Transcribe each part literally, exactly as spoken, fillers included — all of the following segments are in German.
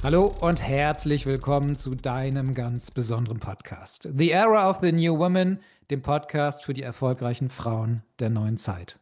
Hallo und herzlich willkommen zu deinem ganz besonderen Podcast. The Era of the New Woman, dem Podcast für die erfolgreichen Frauen der neuen Zeit.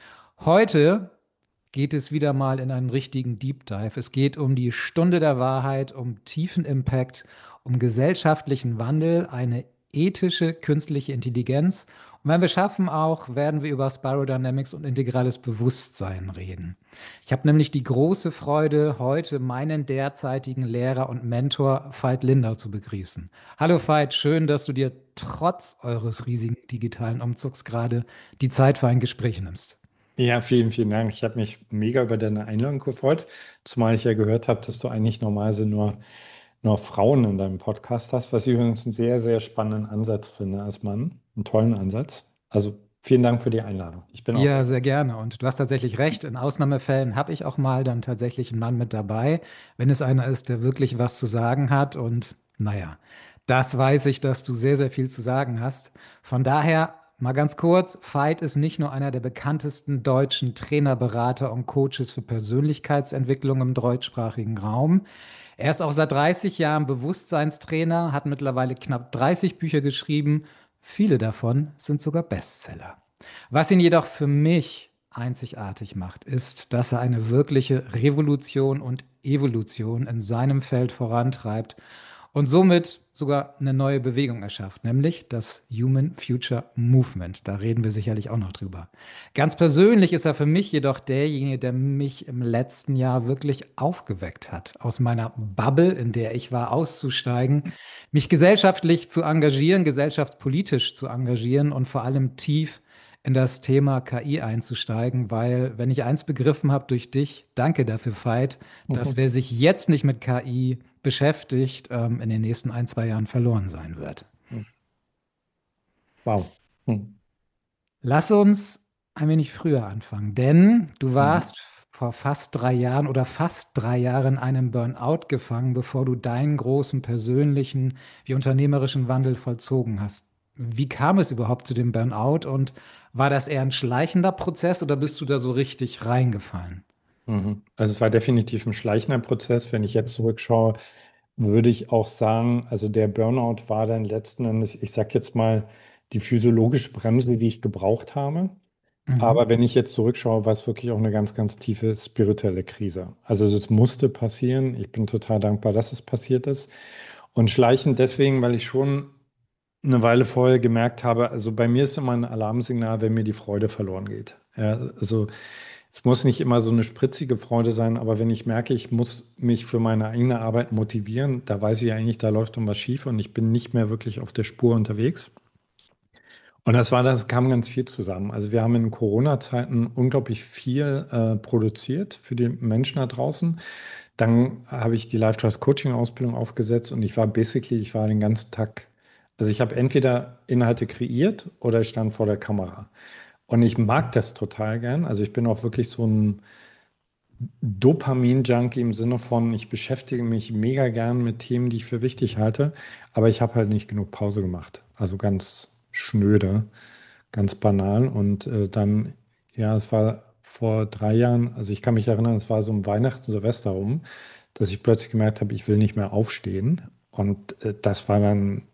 Heute geht es wieder mal in einen richtigen Deep Dive. Es geht um die Stunde der Wahrheit, um tiefen Impact, um gesellschaftlichen Wandel, eine ethische künstliche Intelligenz. Und wenn wir schaffen auch, werden wir über Spirodynamics und integrales Bewusstsein reden. Ich habe nämlich die große Freude, heute meinen derzeitigen Lehrer und Mentor Veit Lindau zu begrüßen. Hallo Veit, schön, dass du dir trotz eures riesigen digitalen Umzugs gerade die Zeit für ein Gespräch nimmst. Ja, vielen, vielen Dank. Ich habe mich mega über deine Einladung gefreut, zumal ich ja gehört habe, dass du eigentlich normalerweise nur, nur Frauen in deinem Podcast hast, was ich übrigens einen sehr, sehr spannenden Ansatz finde als Mann. Einen tollen Ansatz. Also vielen Dank für die Einladung. Ich bin auch Ja, sehr. sehr gerne. Und du hast tatsächlich recht. In Ausnahmefällen habe ich auch mal dann tatsächlich einen Mann mit dabei, wenn es einer ist, der wirklich was zu sagen hat. Und naja, das weiß ich, dass du sehr, sehr viel zu sagen hast. Von daher mal ganz kurz, Veit ist nicht nur einer der bekanntesten deutschen Trainer, Berater und Coaches für Persönlichkeitsentwicklung im deutschsprachigen Raum. Er ist auch seit dreißig Jahren Bewusstseinstrainer, hat mittlerweile knapp dreißig Bücher geschrieben. Viele davon sind sogar Bestseller. Was ihn jedoch für mich einzigartig macht, ist, dass er eine wirkliche Revolution und Evolution in seinem Feld vorantreibt und somit sogar eine neue Bewegung erschafft, nämlich das Human Future Movement. Da reden wir sicherlich auch noch drüber. Ganz persönlich ist er für mich jedoch derjenige, der mich im letzten Jahr wirklich aufgeweckt hat, aus meiner Bubble, in der ich war, auszusteigen, mich gesellschaftlich zu engagieren, gesellschaftspolitisch zu engagieren und vor allem tief in das Thema K I einzusteigen, weil, wenn ich eins begriffen habe durch dich, danke dafür, Veit, dass wer sich jetzt nicht mit K I beschäftigt, ähm, in den nächsten ein, zwei Jahren verloren sein wird. Wow. Hm. Lass uns ein wenig früher anfangen, denn du Mhm. warst vor fast drei Jahren oder fast drei Jahren in einem Burnout gefangen, bevor du deinen großen persönlichen wie unternehmerischen Wandel vollzogen hast. Wie kam es überhaupt zu dem Burnout und war das eher ein schleichender Prozess oder bist du da so richtig reingefallen? Mhm. Also es war definitiv ein schleichender Prozess. Wenn ich jetzt zurückschaue, würde ich auch sagen, also der Burnout war dann letzten Endes, ich sag jetzt mal, die physiologische Bremse, die ich gebraucht habe. Mhm. Aber wenn ich jetzt zurückschaue, war es wirklich auch eine ganz, ganz tiefe spirituelle Krise. Also das musste passieren. Ich bin total dankbar, dass es passiert ist. Und schleichend deswegen, weil ich schon eine Weile vorher gemerkt habe, also bei mir ist immer ein Alarmsignal, wenn mir die Freude verloren geht. Ja, also es muss nicht immer so eine spritzige Freude sein, aber wenn ich merke, ich muss mich für meine eigene Arbeit motivieren, da weiß ich eigentlich, da läuft irgendwas schief und ich bin nicht mehr wirklich auf der Spur unterwegs. Und das war, das kam ganz viel zusammen. Also wir haben in Corona-Zeiten unglaublich viel äh, produziert für die Menschen da draußen. Dann habe ich die Life Trust Coaching Ausbildung aufgesetzt und ich war basically, ich war den ganzen Tag, also ich habe entweder Inhalte kreiert oder ich stand vor der Kamera. Und ich mag das total gern. Also ich bin auch wirklich so ein Dopamin-Junkie im Sinne von, ich beschäftige mich mega gern mit Themen, die ich für wichtig halte, aber ich habe halt nicht genug Pause gemacht. Also ganz schnöde, ganz banal. Und äh, dann, ja, es war vor drei Jahren, also ich kann mich erinnern, es war so um Weihnachten, Silvester rum, dass ich plötzlich gemerkt habe, ich will nicht mehr aufstehen. Und äh, das war dann,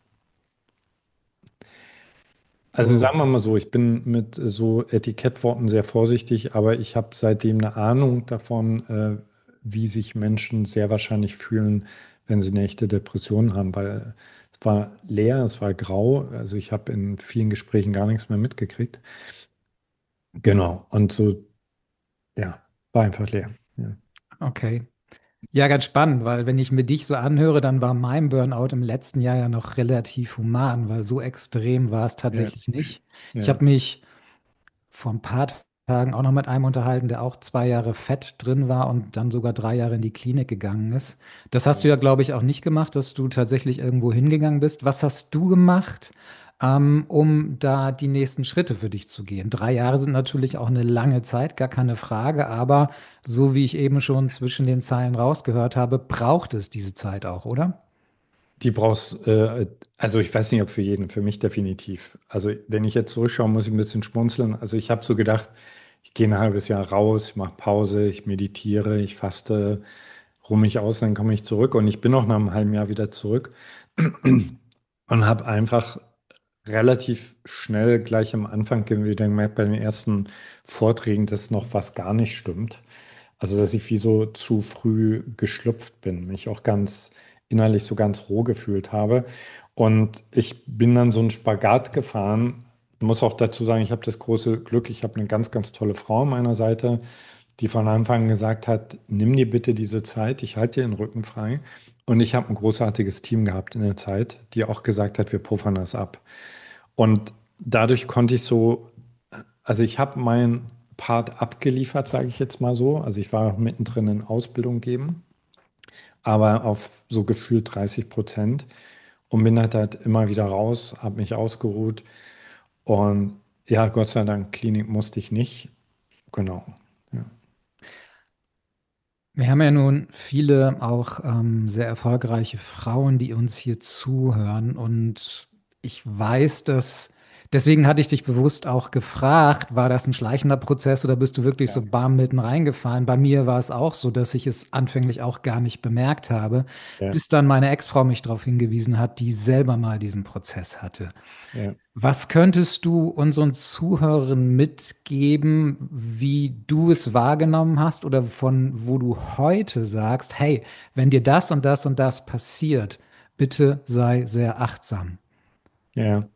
also Oh. sagen wir mal so, ich bin mit äh, so Etikettworten sehr vorsichtig, aber ich habe seitdem eine Ahnung davon, äh, wie sich Menschen sehr wahrscheinlich fühlen, wenn sie eine echte Depression haben, weil es war leer, es war grau, also ich habe in vielen Gesprächen gar nichts mehr mitgekriegt. Genau, und so, ja, war einfach leer. Ja. Okay. Ja, ganz spannend, weil wenn ich mir dich so anhöre, dann war mein Burnout im letzten Jahr ja noch relativ human, weil so extrem war es Ja, tatsächlich nicht. Ich ja. habe mich vor ein paar Tagen auch noch mit einem unterhalten, der auch zwei Jahre fett drin war und dann sogar drei Jahre in die Klinik gegangen ist. Das hast du ja, glaube ich, auch nicht gemacht, dass du tatsächlich irgendwo hingegangen bist. Was hast du gemacht, ähm, um da die nächsten Schritte für dich zu gehen? Drei Jahre sind natürlich auch eine lange Zeit, gar keine Frage, aber so wie ich eben schon zwischen den Zeilen rausgehört habe, braucht es diese Zeit auch, oder? Die brauchst, äh, also ich weiß nicht, ob für jeden, für mich definitiv. Also wenn ich jetzt zurückschaue, muss ich ein bisschen schmunzeln. Also ich habe so gedacht, ich gehe ein halbes Jahr raus, ich mache Pause, ich meditiere, ich faste, ruhe mich aus, dann komme ich zurück und ich bin auch nach einem halben Jahr wieder zurück und habe einfach relativ schnell gleich am Anfang wieder gemerkt bei den ersten Vorträgen, dass noch was gar nicht stimmt. Also, dass ich wie so zu früh geschlüpft bin, mich auch ganz innerlich so ganz roh gefühlt habe. Und ich bin dann so einen Spagat gefahren. Ich muss auch dazu sagen, ich habe das große Glück, ich habe eine ganz, ganz tolle Frau an meiner Seite, die von Anfang an gesagt hat, nimm dir bitte diese Zeit, ich halte dir den Rücken frei. Und ich habe ein großartiges Team gehabt in der Zeit, die auch gesagt hat, wir puffern das ab. Und dadurch konnte ich so, also ich habe meinen Part abgeliefert, sage ich jetzt mal so. Also ich war mittendrin in Ausbildung geben, aber auf so gefühlt dreißig Prozent und bin halt, halt immer wieder raus, habe mich ausgeruht und ja, Gott sei Dank, Klinik musste ich nicht. Genau. Ja. Wir haben ja nun viele auch ähm, sehr erfolgreiche Frauen, die uns hier zuhören. Und ich weiß, dass, deswegen hatte ich dich bewusst auch gefragt, war das ein schleichender Prozess oder bist du wirklich so Ja. bam mitten reingefallen? Bei mir war es auch so, dass ich es anfänglich auch gar nicht bemerkt habe, Ja, bis dann meine Ex-Frau mich darauf hingewiesen hat, die selber mal diesen Prozess hatte. ja. Was könntest du unseren Zuhörern mitgeben, wie du es wahrgenommen hast oder von wo du heute sagst, hey, wenn dir das und das und das passiert, bitte sei sehr achtsam. Ja.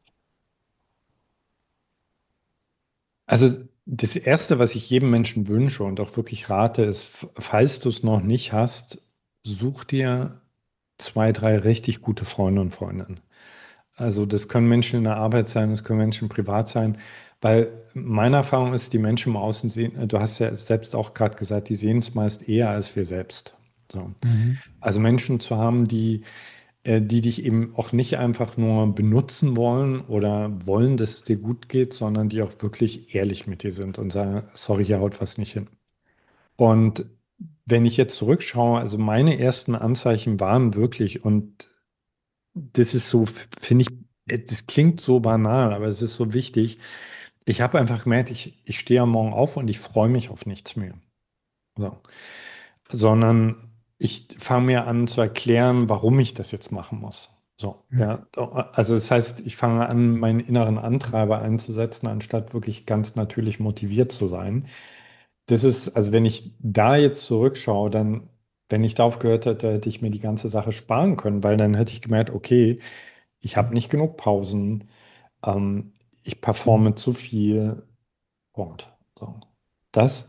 Also das Erste, was ich jedem Menschen wünsche und auch wirklich rate, ist, f- falls du es noch nicht hast, such dir zwei, drei richtig gute Freunde und Freundinnen. Also das können Menschen in der Arbeit sein, das können Menschen privat sein, weil meine Erfahrung ist, die Menschen im Außen sehen, äh, du hast ja selbst auch gerade gesagt, die sehen es meist eher als wir selbst. So. Mhm. Also Menschen zu haben, die äh, die dich eben auch nicht einfach nur benutzen wollen oder wollen, dass es dir gut geht, sondern die auch wirklich ehrlich mit dir sind und sagen, sorry, hier haut was nicht hin. Und wenn ich jetzt zurückschaue, also meine ersten Anzeichen waren wirklich, und das ist so, finde ich, äh, das klingt so banal, aber es ist so wichtig. Ich habe einfach gemerkt, ich, ich stehe am Morgen auf und ich freue mich auf nichts mehr. So. Sondern ich fange mir an zu erklären, warum ich das jetzt machen muss. So, Mhm. ja, also das heißt, ich fange an, meinen inneren Antreiber einzusetzen, anstatt wirklich ganz natürlich motiviert zu sein. Das ist, also wenn ich da jetzt zurückschaue, dann, wenn ich darauf gehört hätte, hätte ich mir die ganze Sache sparen können, weil dann hätte ich gemerkt, okay, ich habe nicht genug Pausen, ähm, ich performe zu viel, Punkt. So, das.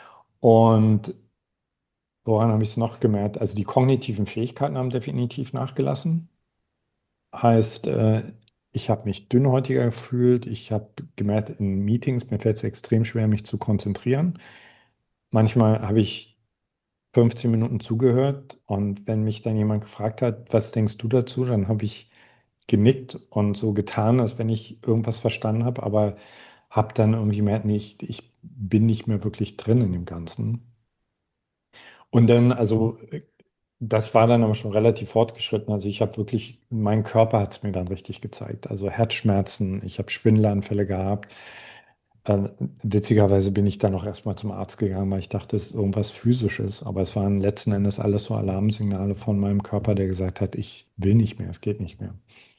Und woran habe ich es noch gemerkt? Also die kognitiven Fähigkeiten haben definitiv nachgelassen. Heißt, äh, ich habe mich dünnhäutiger gefühlt. Ich habe gemerkt, in Meetings, mir fällt es extrem schwer, mich zu konzentrieren. Manchmal habe ich fünfzehn Minuten zugehört und wenn mich dann jemand gefragt hat, was denkst du dazu, dann habe ich genickt und so getan, als wenn ich irgendwas verstanden habe, aber habe dann irgendwie gemerkt, nee, ich, ich bin nicht mehr wirklich drin in dem Ganzen. Und dann, also, äh, das war dann aber schon relativ fortgeschritten. Also, ich habe wirklich, mein Körper hat es mir dann richtig gezeigt. Also, Herzschmerzen, ich habe Schwindelanfälle gehabt. Äh, witzigerweise bin ich dann auch erstmal zum Arzt gegangen, weil ich dachte, es ist irgendwas Physisches. Aber es waren letzten Endes alles so Alarmsignale von meinem Körper, der gesagt hat, ich will nicht mehr, es geht nicht mehr.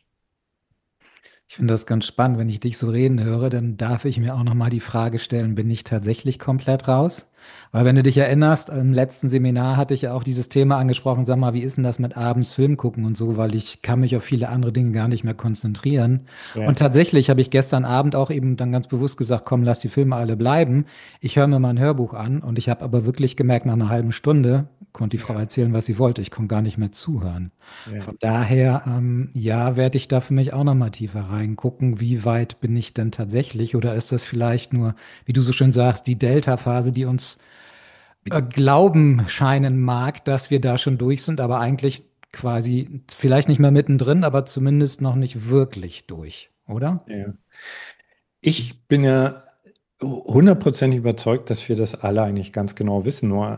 Ich finde das ganz spannend, wenn ich dich so reden höre, dann darf ich mir auch noch mal die Frage stellen, bin ich tatsächlich komplett raus? Weil wenn du dich erinnerst, im letzten Seminar hatte ich ja auch dieses Thema angesprochen, sag mal, wie ist denn das mit abends Film gucken und so, weil ich kann mich auf viele andere Dinge gar nicht mehr konzentrieren. Und Ja, tatsächlich habe ich gestern Abend auch eben dann ganz bewusst gesagt, komm, lass die Filme alle bleiben. Ich höre mir mal ein Hörbuch an und ich habe aber wirklich gemerkt, nach einer halben Stunde konnte die Frau ja, erzählen, was sie wollte. Ich konnte gar nicht mehr zuhören. ja, Von daher, ähm, ja, werde ich da für mich auch nochmal tiefer reingucken, wie weit bin ich denn tatsächlich oder ist das vielleicht nur, wie du so schön sagst, die Delta-Phase, die uns äh, glauben scheinen mag, dass wir da schon durch sind, aber eigentlich quasi vielleicht nicht mehr mittendrin, aber zumindest noch nicht wirklich durch, oder? ja. Ich bin ja hundertprozentig überzeugt, dass wir das alle eigentlich ganz genau wissen. Nur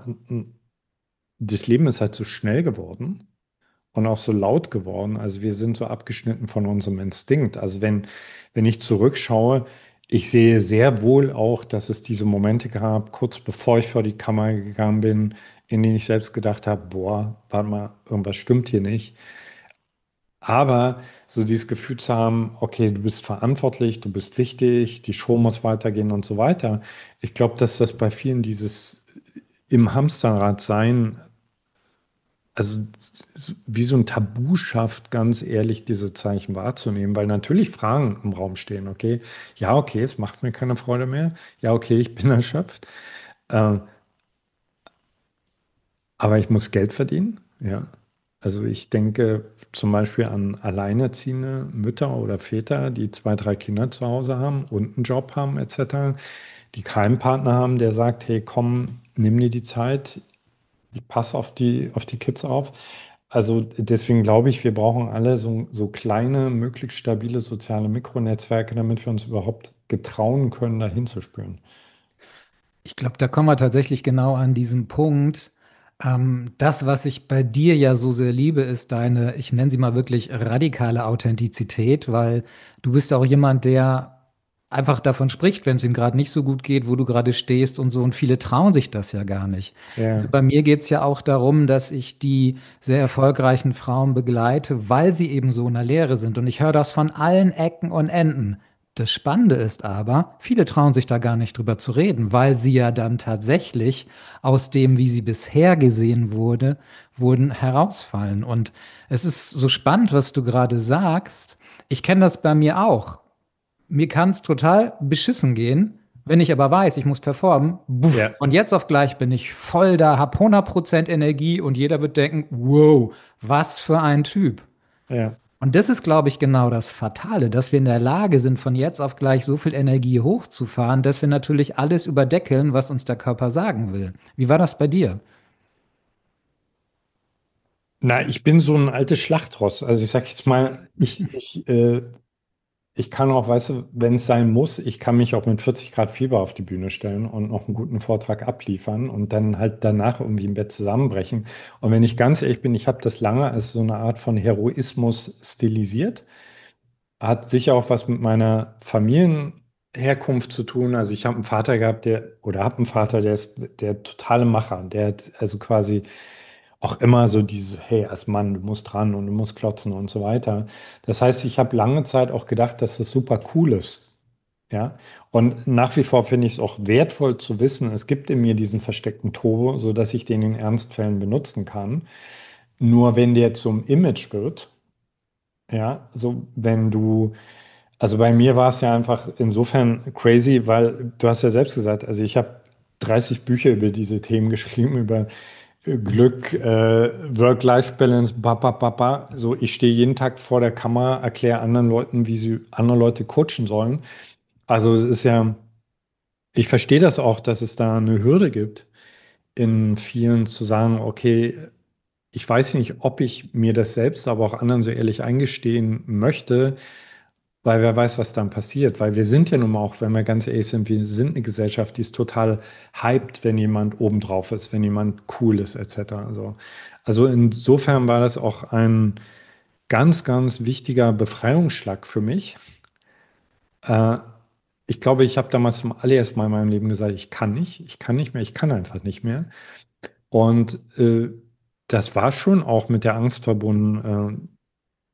das Leben ist halt so schnell geworden und auch so laut geworden. Also wir sind so abgeschnitten von unserem Instinkt. Also wenn, wenn ich zurückschaue, ich sehe sehr wohl auch, dass es diese Momente gab, kurz bevor ich vor die Kamera gegangen bin. in denen ich selbst gedacht habe, boah, warte mal, irgendwas stimmt hier nicht. Aber so dieses Gefühl zu haben, okay, du bist verantwortlich, du bist wichtig, die Show muss weitergehen und so weiter. Ich glaube, dass das bei vielen dieses im Hamsterrad sein, also wie so ein Tabu schafft, ganz ehrlich diese Zeichen wahrzunehmen, weil natürlich Fragen im Raum stehen, okay, ja, okay, es macht mir keine Freude mehr, ja, okay, ich bin erschöpft, äh, aber ich muss Geld verdienen, ja. Also ich denke zum Beispiel an alleinerziehende Mütter oder Väter, die zwei, drei Kinder zu Hause haben und einen Job haben et cetera, die keinen Partner haben, der sagt, hey, komm, nimm dir die Zeit, ich passe auf die, auf die Kids auf. Also deswegen glaube ich, wir brauchen alle so, so kleine, möglichst stabile soziale Mikronetzwerke, damit wir uns überhaupt getrauen können, dahin zu spüren. Ich glaube, da kommen wir tatsächlich genau an diesen Punkt. Ähm, das, was ich bei dir ja so sehr liebe, ist deine, ich nenne sie mal wirklich radikale Authentizität, weil du bist auch jemand, der einfach davon spricht, wenn es ihm gerade nicht so gut geht, wo du gerade stehst und so. Und viele trauen sich das ja gar nicht. Ja, Bei mir geht es ja auch darum, dass ich die sehr erfolgreichen Frauen begleite, weil sie eben so in der Lehre sind. Und ich höre das von allen Ecken und Enden. Das Spannende ist aber, viele trauen sich da gar nicht drüber zu reden, weil sie ja dann tatsächlich aus dem, wie sie bisher gesehen wurde, wurden herausfallen. Und es ist so spannend, was du gerade sagst. Ich kenne das bei mir auch. Mir kann es total beschissen gehen, wenn ich aber weiß, ich muss performen. Buff, ja, von jetzt auf gleich bin ich voll da, hab hundert Prozent Energie und jeder wird denken, wow, was für ein Typ. ja. Und das ist, glaube ich, genau das Fatale, dass wir in der Lage sind, von jetzt auf gleich so viel Energie hochzufahren, dass wir natürlich alles überdeckeln, was uns der Körper sagen will. Wie war das bei dir? Na, ich bin so ein altes Schlachtross. Also ich sage jetzt mal, ich, ich äh, ich kann auch, weißt du, wenn es sein muss, ich kann mich auch mit vierzig Grad Fieber auf die Bühne stellen und noch einen guten Vortrag abliefern und dann halt danach irgendwie im Bett zusammenbrechen. Und wenn ich ganz ehrlich bin, ich habe das lange als so eine Art von Heroismus stilisiert. Hat sicher auch was mit meiner Familienherkunft zu tun. Also ich habe einen Vater gehabt, der, oder habe einen Vater, der ist der totale Macher. Der hat also quasi auch immer so diese, hey, als Mann, du musst ran und du musst klotzen und so weiter. Das heißt, ich habe lange Zeit auch gedacht, dass das super cool ist. Ja, und nach wie vor finde ich es auch wertvoll zu wissen, es gibt in mir diesen versteckten Turbo, sodass ich den in Ernstfällen benutzen kann. Nur wenn der zum Image wird, ja, so wenn du, also bei mir war es ja einfach insofern crazy, weil du hast ja selbst gesagt, also ich habe dreißig Bücher über diese Themen geschrieben, über Glück, äh, Work-Life-Balance, papa, papa. So, ich stehe jeden Tag vor der Kamera, erkläre anderen Leuten, wie sie andere Leute coachen sollen. Also es ist ja, ich verstehe das auch, dass es da eine Hürde gibt, in vielen zu sagen, okay, ich weiß nicht, ob ich mir das selbst, aber auch anderen so ehrlich eingestehen möchte, weil wer weiß, was dann passiert. Weil wir sind ja nun mal auch, wenn wir ganz ehrlich sind, wir sind eine Gesellschaft, die ist total hyped, wenn jemand obendrauf ist, wenn jemand cool ist, et cetera. Also, also insofern war das auch ein ganz, ganz wichtiger Befreiungsschlag für mich. Äh, Ich glaube, ich habe damals zum allerersten Mal in meinem Leben gesagt, ich kann nicht, ich kann nicht mehr, ich kann einfach nicht mehr. Und äh, das war schon auch mit der Angst verbunden, äh,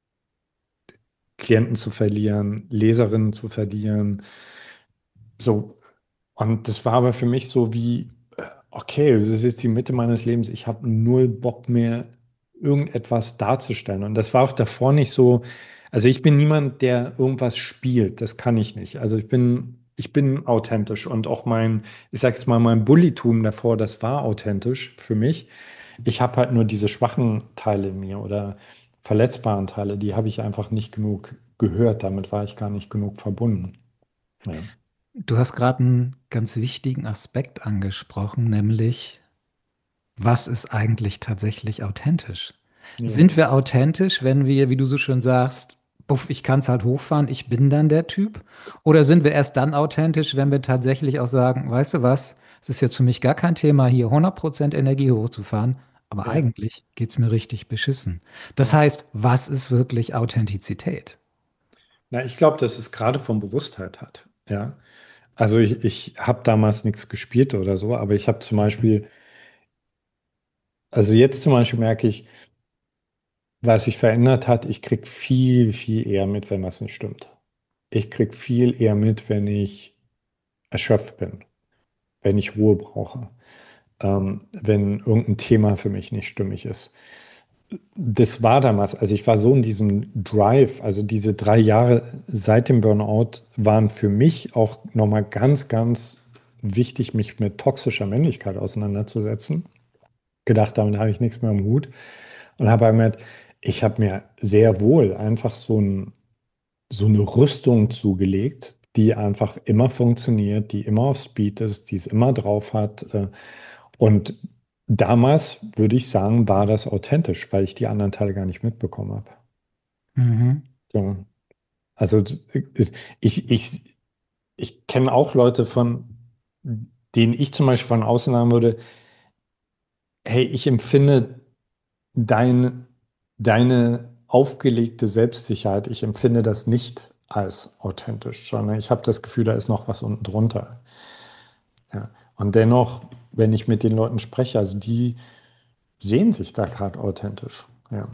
Klienten zu verlieren, Leserinnen zu verlieren. So, und das war aber für mich so wie, äh, okay, das ist jetzt die Mitte meines Lebens, ich habe null Bock mehr, irgendetwas darzustellen. Und das war auch davor nicht so, also ich bin niemand, der irgendwas spielt, das kann ich nicht. Also ich bin, ich bin authentisch und auch mein, ich sag's mal, mein Bullytum davor, das war authentisch für mich. Ich habe halt nur diese schwachen Teile in mir oder verletzbaren Teile, die habe ich einfach nicht genug gehört, damit war ich gar nicht genug verbunden. Ja. Du hast gerade einen ganz wichtigen Aspekt angesprochen, nämlich, was ist eigentlich tatsächlich authentisch? Ja. Sind wir authentisch, wenn wir, wie du so schön sagst, buff, ich kann es halt hochfahren, ich bin dann der Typ? Oder sind wir erst dann authentisch, wenn wir tatsächlich auch sagen, weißt du was, es ist jetzt für mich gar kein Thema, hier hundert Prozent Energie hochzufahren, aber Ja. eigentlich geht es mir richtig beschissen. Das Ja. heißt, was ist wirklich Authentizität? Na, ich glaube, dass es gerade von Bewusstheit hat. Ja. Also ich, ich habe damals nichts gespielt oder so, aber ich habe zum Beispiel Also jetzt zum Beispiel merke ich, was sich verändert hat, ich kriege viel, viel eher mit, wenn was nicht stimmt. Ich kriege viel eher mit, wenn ich erschöpft bin, wenn ich Ruhe brauche, ähm, wenn irgendein Thema für mich nicht stimmig ist. Das war damals, also ich war so in diesem Drive, also diese drei Jahre seit dem Burnout waren für mich auch nochmal ganz, ganz wichtig, mich mit toxischer Männlichkeit auseinanderzusetzen. Gedacht, damit habe ich nichts mehr am Hut und habe gemerkt, ich habe mir sehr wohl einfach so, ein, so eine Rüstung zugelegt, die einfach immer funktioniert, die immer auf Speed ist, die es immer drauf hat. äh, Und damals würde ich sagen, war das authentisch, weil ich die anderen Teile gar nicht mitbekommen habe. Mhm. So. Also das ist- ich, ich, ich kenne auch Leute von, denen ich zum Beispiel von außen sagen würde, hey, ich empfinde dein, deine aufgelegte Selbstsicherheit, ich empfinde das nicht als authentisch, sondern ich habe das Gefühl, da ist noch was unten drunter. Ja. Und dennoch, wenn ich mit den Leuten spreche, also die sehen sich da gerade authentisch. Ja.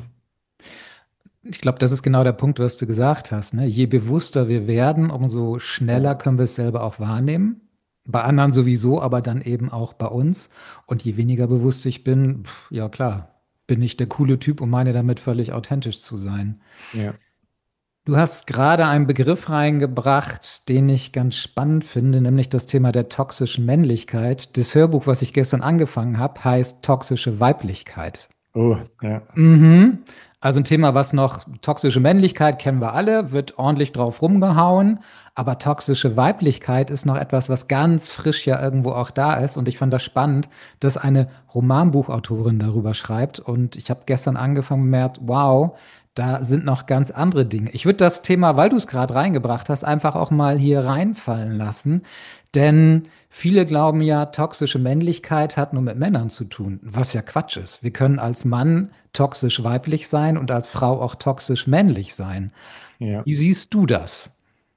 Ich glaube, das ist genau der Punkt, was du gesagt hast, ne? Je bewusster wir werden, umso schneller Ja. können wir es selber auch wahrnehmen. Bei anderen sowieso, aber dann eben auch bei uns. Und je weniger bewusst ich bin, pf, ja klar, bin ich der coole Typ und meine damit völlig authentisch zu sein. Ja. Du hast gerade einen Begriff reingebracht, den ich ganz spannend finde, nämlich das Thema der toxischen Männlichkeit. Das Hörbuch, was ich gestern angefangen habe, heißt toxische Weiblichkeit. Oh, ja. Mhm. Also ein Thema, was noch toxische Männlichkeit kennen wir alle, wird ordentlich drauf rumgehauen, aber toxische Weiblichkeit ist noch etwas, was ganz frisch ja irgendwo auch da ist. Und ich fand das spannend, dass eine Romanbuchautorin darüber schreibt. Und ich habe gestern angefangen und gemerkt, wow, da sind noch ganz andere Dinge. Ich würde das Thema, weil du es gerade reingebracht hast, einfach auch mal hier reinfallen lassen. Denn viele glauben ja, toxische Männlichkeit hat nur mit Männern zu tun, was ja Quatsch ist. Wir können als Mann toxisch weiblich sein und als Frau auch toxisch männlich sein. Ja. Wie siehst du das?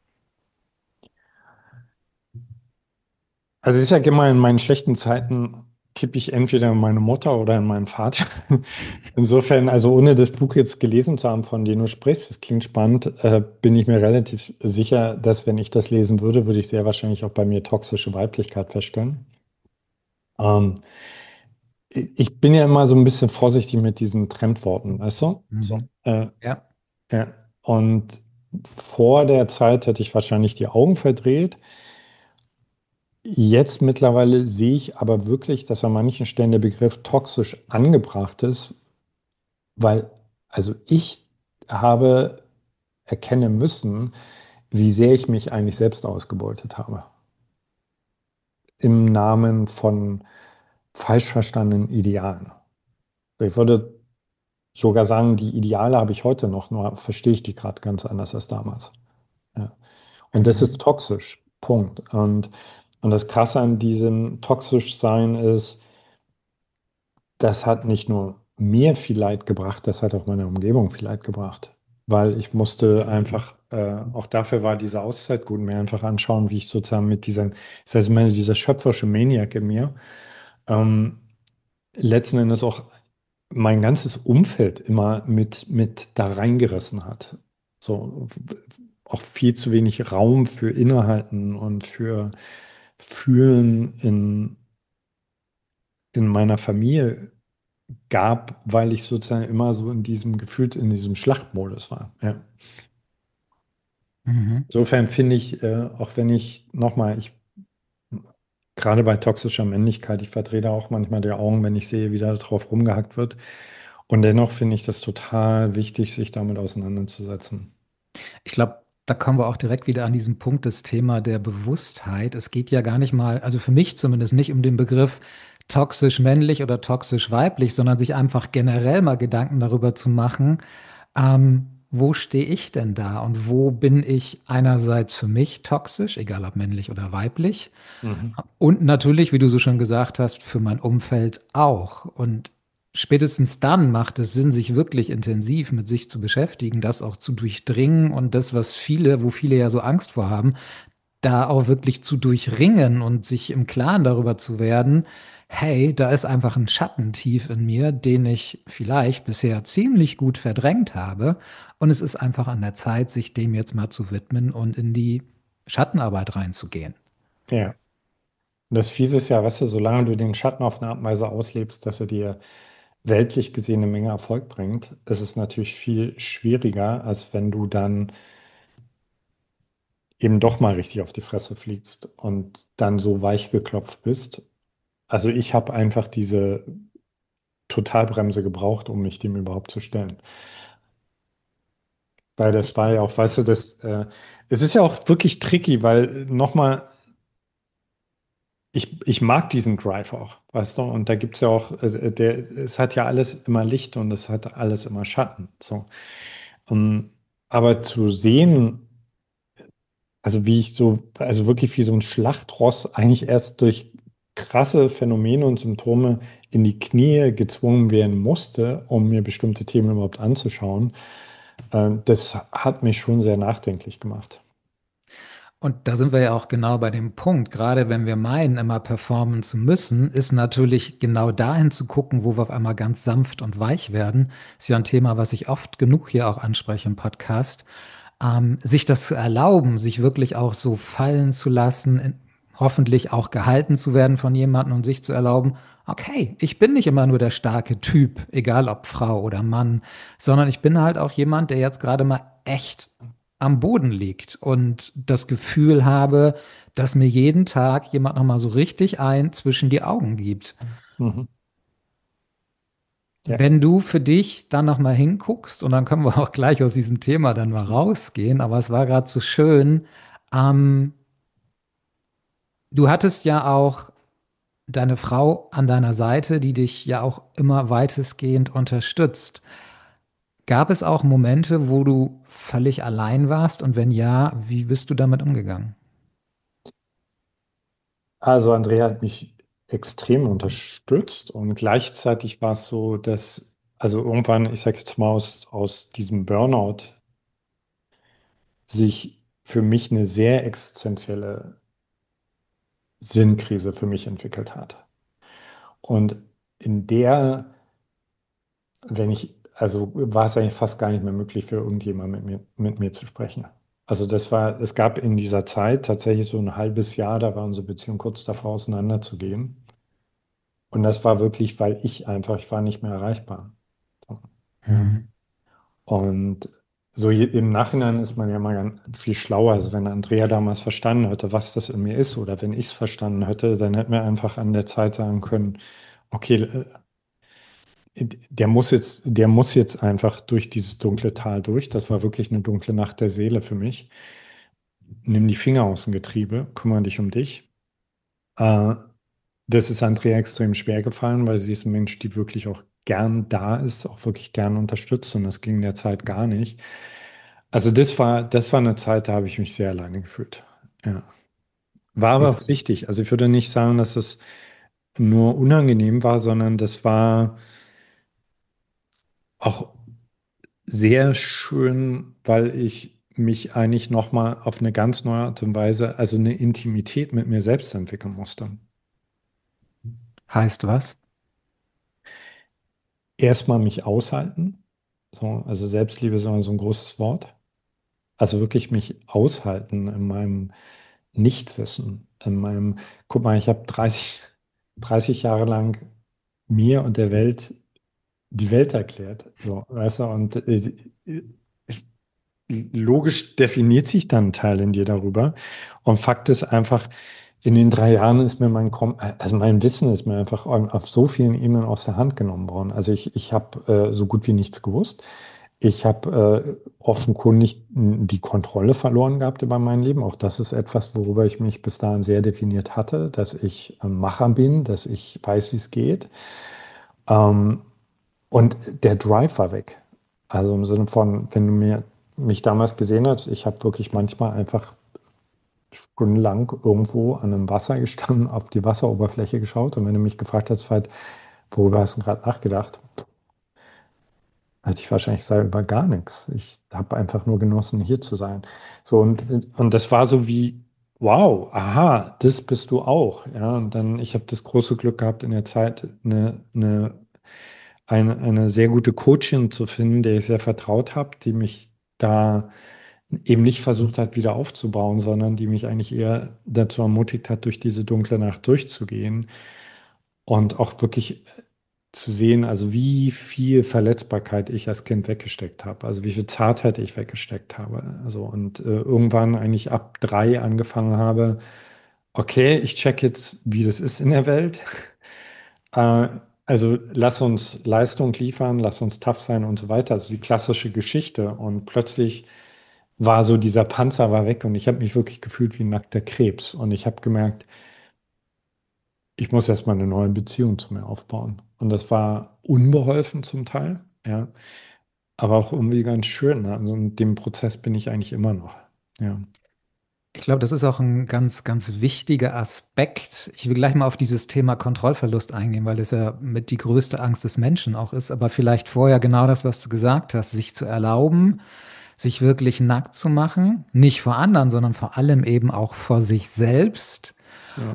Also ich sage immer, in meinen schlechten Zeiten kippe ich entweder in meine Mutter oder in meinen Vater. Insofern, also ohne das Buch jetzt gelesen zu haben, von dem du sprichst, das klingt spannend, äh, bin ich mir relativ sicher, dass wenn ich das lesen würde, würde ich sehr wahrscheinlich auch bei mir toxische Weiblichkeit feststellen. Ähm, ich bin ja immer so ein bisschen vorsichtig mit diesen Trendworten, weißt du? So. Mhm. Äh, Ja. ja. Und vor der Zeit hätte ich wahrscheinlich die Augen verdreht. Jetzt mittlerweile sehe ich aber wirklich, dass an manchen Stellen der Begriff toxisch angebracht ist, weil, also ich habe erkennen müssen, wie sehr ich mich eigentlich selbst ausgebeutet habe. Im Namen von falsch verstandenen Idealen. Ich würde sogar sagen, die Ideale habe ich heute noch, nur verstehe ich die gerade ganz anders als damals. Ja. Und das ist Mhm. toxisch. Punkt. Und, und das Krasse an diesem toxisch sein ist, das hat nicht nur mir viel Leid gebracht, das hat auch meiner Umgebung viel Leid gebracht. Weil ich musste einfach, äh, auch dafür war diese Auszeit gut, mir einfach anschauen, wie ich sozusagen mit dieser, das heißt, meine, dieser schöpferische Maniac in mir, ähm, letzten Endes auch mein ganzes Umfeld immer mit, mit da reingerissen hat. So, auch viel zu wenig Raum für Innehalten und für Fühlen in, in meiner Familie gab, weil ich sozusagen immer so in diesem gefühlt in diesem Schlachtmodus war. Ja. Mhm. Insofern finde ich, äh, auch wenn ich nochmal, ich gerade bei toxischer Männlichkeit, ich verdrehe da auch manchmal die Augen, wenn ich sehe, wie da drauf rumgehackt wird. Und dennoch finde ich das total wichtig, sich damit auseinanderzusetzen. Ich glaube, da kommen wir auch direkt wieder an diesen Punkt, das Thema der Bewusstheit. Es geht ja gar nicht mal, also für mich zumindest nicht um den Begriff toxisch männlich oder toxisch weiblich, sondern sich einfach generell mal Gedanken darüber zu machen, ähm, wo stehe ich denn da und wo bin ich einerseits für mich toxisch, egal ob männlich oder weiblich, Mhm. und natürlich, wie du so schon gesagt hast, für mein Umfeld auch. Und spätestens dann macht es Sinn, sich wirklich intensiv mit sich zu beschäftigen, das auch zu durchdringen und das, was viele, wo viele ja so Angst vor haben, da auch wirklich zu durchringen und sich im Klaren darüber zu werden, hey, da ist einfach ein Schatten tief in mir, den ich vielleicht bisher ziemlich gut verdrängt habe. Und es ist einfach an der Zeit, sich dem jetzt mal zu widmen und in die Schattenarbeit reinzugehen. Ja. Und das Fiese ist ja, weißt du, solange du den Schatten auf eine Art und Weise auslebst, dass er dir weltlich gesehen eine Menge Erfolg bringt, ist es natürlich viel schwieriger, als wenn du dann eben doch mal richtig auf die Fresse fliegst und dann so weich geklopft bist. Also ich habe einfach diese Totalbremse gebraucht, um mich dem überhaupt zu stellen. Weil das war ja auch, weißt du, das, äh, es ist ja auch wirklich tricky, weil nochmal, ich, ich mag diesen Drive auch, weißt du, und da gibt es ja auch, äh, der, es hat ja alles immer Licht und es hat alles immer Schatten. So. Um, aber zu sehen, also wie ich so, also wirklich wie so ein Schlachtross eigentlich erst durch krasse Phänomene und Symptome in die Knie gezwungen werden musste, um mir bestimmte Themen überhaupt anzuschauen, äh, das hat mich schon sehr nachdenklich gemacht. Und da sind wir ja auch genau bei dem Punkt. Gerade wenn wir meinen, immer performen zu müssen, ist natürlich genau dahin zu gucken, wo wir auf einmal ganz sanft und weich werden. Ist ja ein Thema, was ich oft genug hier auch anspreche im Podcast. Ähm, sich das zu erlauben, sich wirklich auch so fallen zu lassen, in, hoffentlich auch gehalten zu werden von jemandem und sich zu erlauben, okay, ich bin nicht immer nur der starke Typ, egal ob Frau oder Mann, sondern ich bin halt auch jemand, der jetzt gerade mal echt am Boden liegt und das Gefühl habe, dass mir jeden Tag jemand noch mal so richtig ein zwischen die Augen gibt. Mhm. Ja. Wenn du für dich dann noch mal hinguckst, und dann können wir auch gleich aus diesem Thema dann mal rausgehen, aber es war gerade so schön, ähm, du hattest ja auch deine Frau an deiner Seite, die dich ja auch immer weitestgehend unterstützt. Gab es auch Momente, wo du völlig allein warst? Und wenn ja, wie bist du damit umgegangen? Also Andrea hat mich extrem unterstützt und gleichzeitig war es so, dass, also irgendwann, ich sage jetzt mal aus, aus diesem Burnout sich für mich eine sehr existenzielle Sinnkrise für mich entwickelt hat. Und in der, wenn ich, also war es eigentlich fast gar nicht mehr möglich für irgendjemand mit mir, mit mir zu sprechen. Also das war, es gab in dieser Zeit tatsächlich so ein halbes Jahr, da war unsere Beziehung kurz davor auseinanderzugehen. Und das war wirklich, weil ich einfach, ich war nicht mehr erreichbar. So, ja. Mhm. Und so je- im Nachhinein ist man ja mal ganz viel schlauer. Also wenn Andrea damals verstanden hätte, was das in mir ist, oder wenn ich es verstanden hätte, dann hätten wir einfach an der Zeit sagen können, okay, äh, der muss jetzt, der muss jetzt einfach durch dieses dunkle Tal durch. Das war wirklich eine dunkle Nacht der Seele für mich. Nimm die Finger aus dem Getriebe, kümmere dich um dich. Äh, Das ist Andrea extrem schwer gefallen, weil sie ist ein Mensch, die wirklich auch gern da ist, auch wirklich gern unterstützt und das ging in der Zeit gar nicht. Also das war, das war eine Zeit, da habe ich mich sehr alleine gefühlt. Ja. War aber auch wichtig. Also ich würde nicht sagen, dass es nur unangenehm war, sondern das war auch sehr schön, weil ich mich eigentlich nochmal auf eine ganz neue Art und Weise, also eine Intimität mit mir selbst entwickeln musste. Heißt was? Erstmal mich aushalten. So, also Selbstliebe ist immer so ein großes Wort. Also wirklich mich aushalten in meinem Nichtwissen, in meinem, guck mal, ich habe dreißig, dreißig Jahre lang mir und der Welt die Welt erklärt. So, weißt du, und äh, logisch definiert sich dann ein Teil in dir darüber. Und Fakt ist einfach, in den drei Jahren ist mir mein, Kom also mein Wissen ist mir einfach auf so vielen Ebenen aus der Hand genommen worden. Also ich, ich habe äh, so gut wie nichts gewusst. Ich habe äh, offenkundig die Kontrolle verloren gehabt über mein Leben. Auch das ist etwas, worüber ich mich bis dahin sehr definiert hatte, dass ich ein Macher bin, dass ich weiß, wie es geht. Ähm, und der Drive war weg. Also im Sinne von, wenn du mir mich damals gesehen hast, ich habe wirklich manchmal einfach stundenlang irgendwo an einem Wasser gestanden, auf die Wasseroberfläche geschaut. Und wenn du mich gefragt hast, Veit, worüber hast du gerade nachgedacht? Hätte ich wahrscheinlich gesagt, über gar nichts. Ich habe einfach nur genossen, hier zu sein. So, und, und das war so wie, Wow, aha, das bist du auch. Ja, und dann, ich habe das große Glück gehabt, in der Zeit eine, eine, eine, eine sehr gute Coachin zu finden, der ich sehr vertraut habe, die mich da eben nicht versucht hat, wieder aufzubauen, sondern die mich eigentlich eher dazu ermutigt hat, durch diese dunkle Nacht durchzugehen und auch wirklich zu sehen, also wie viel Verletzbarkeit ich als Kind weggesteckt habe, also wie viel Zartheit ich weggesteckt habe. Also und äh, irgendwann eigentlich ab drei angefangen habe, okay, ich check jetzt, wie das ist in der Welt. Äh, also lass uns Leistung liefern, lass uns tough sein und so weiter. Also die klassische Geschichte. Und plötzlich war so dieser Panzer war weg und ich habe mich wirklich gefühlt wie ein nackter Krebs. Und ich habe gemerkt, ich muss erstmal eine neue Beziehung zu mir aufbauen. Und das war unbeholfen zum Teil, ja, aber auch irgendwie ganz schön. Ne? Also in dem Prozess bin ich eigentlich immer noch. Ja, Ich glaube, das ist auch ein ganz, ganz wichtiger Aspekt. Ich will gleich mal auf dieses Thema Kontrollverlust eingehen, weil es ja mit die größte Angst des Menschen auch ist. Aber vielleicht vorher genau das, was du gesagt hast, sich zu erlauben, sich wirklich nackt zu machen, nicht vor anderen, sondern vor allem eben auch vor sich selbst, ja,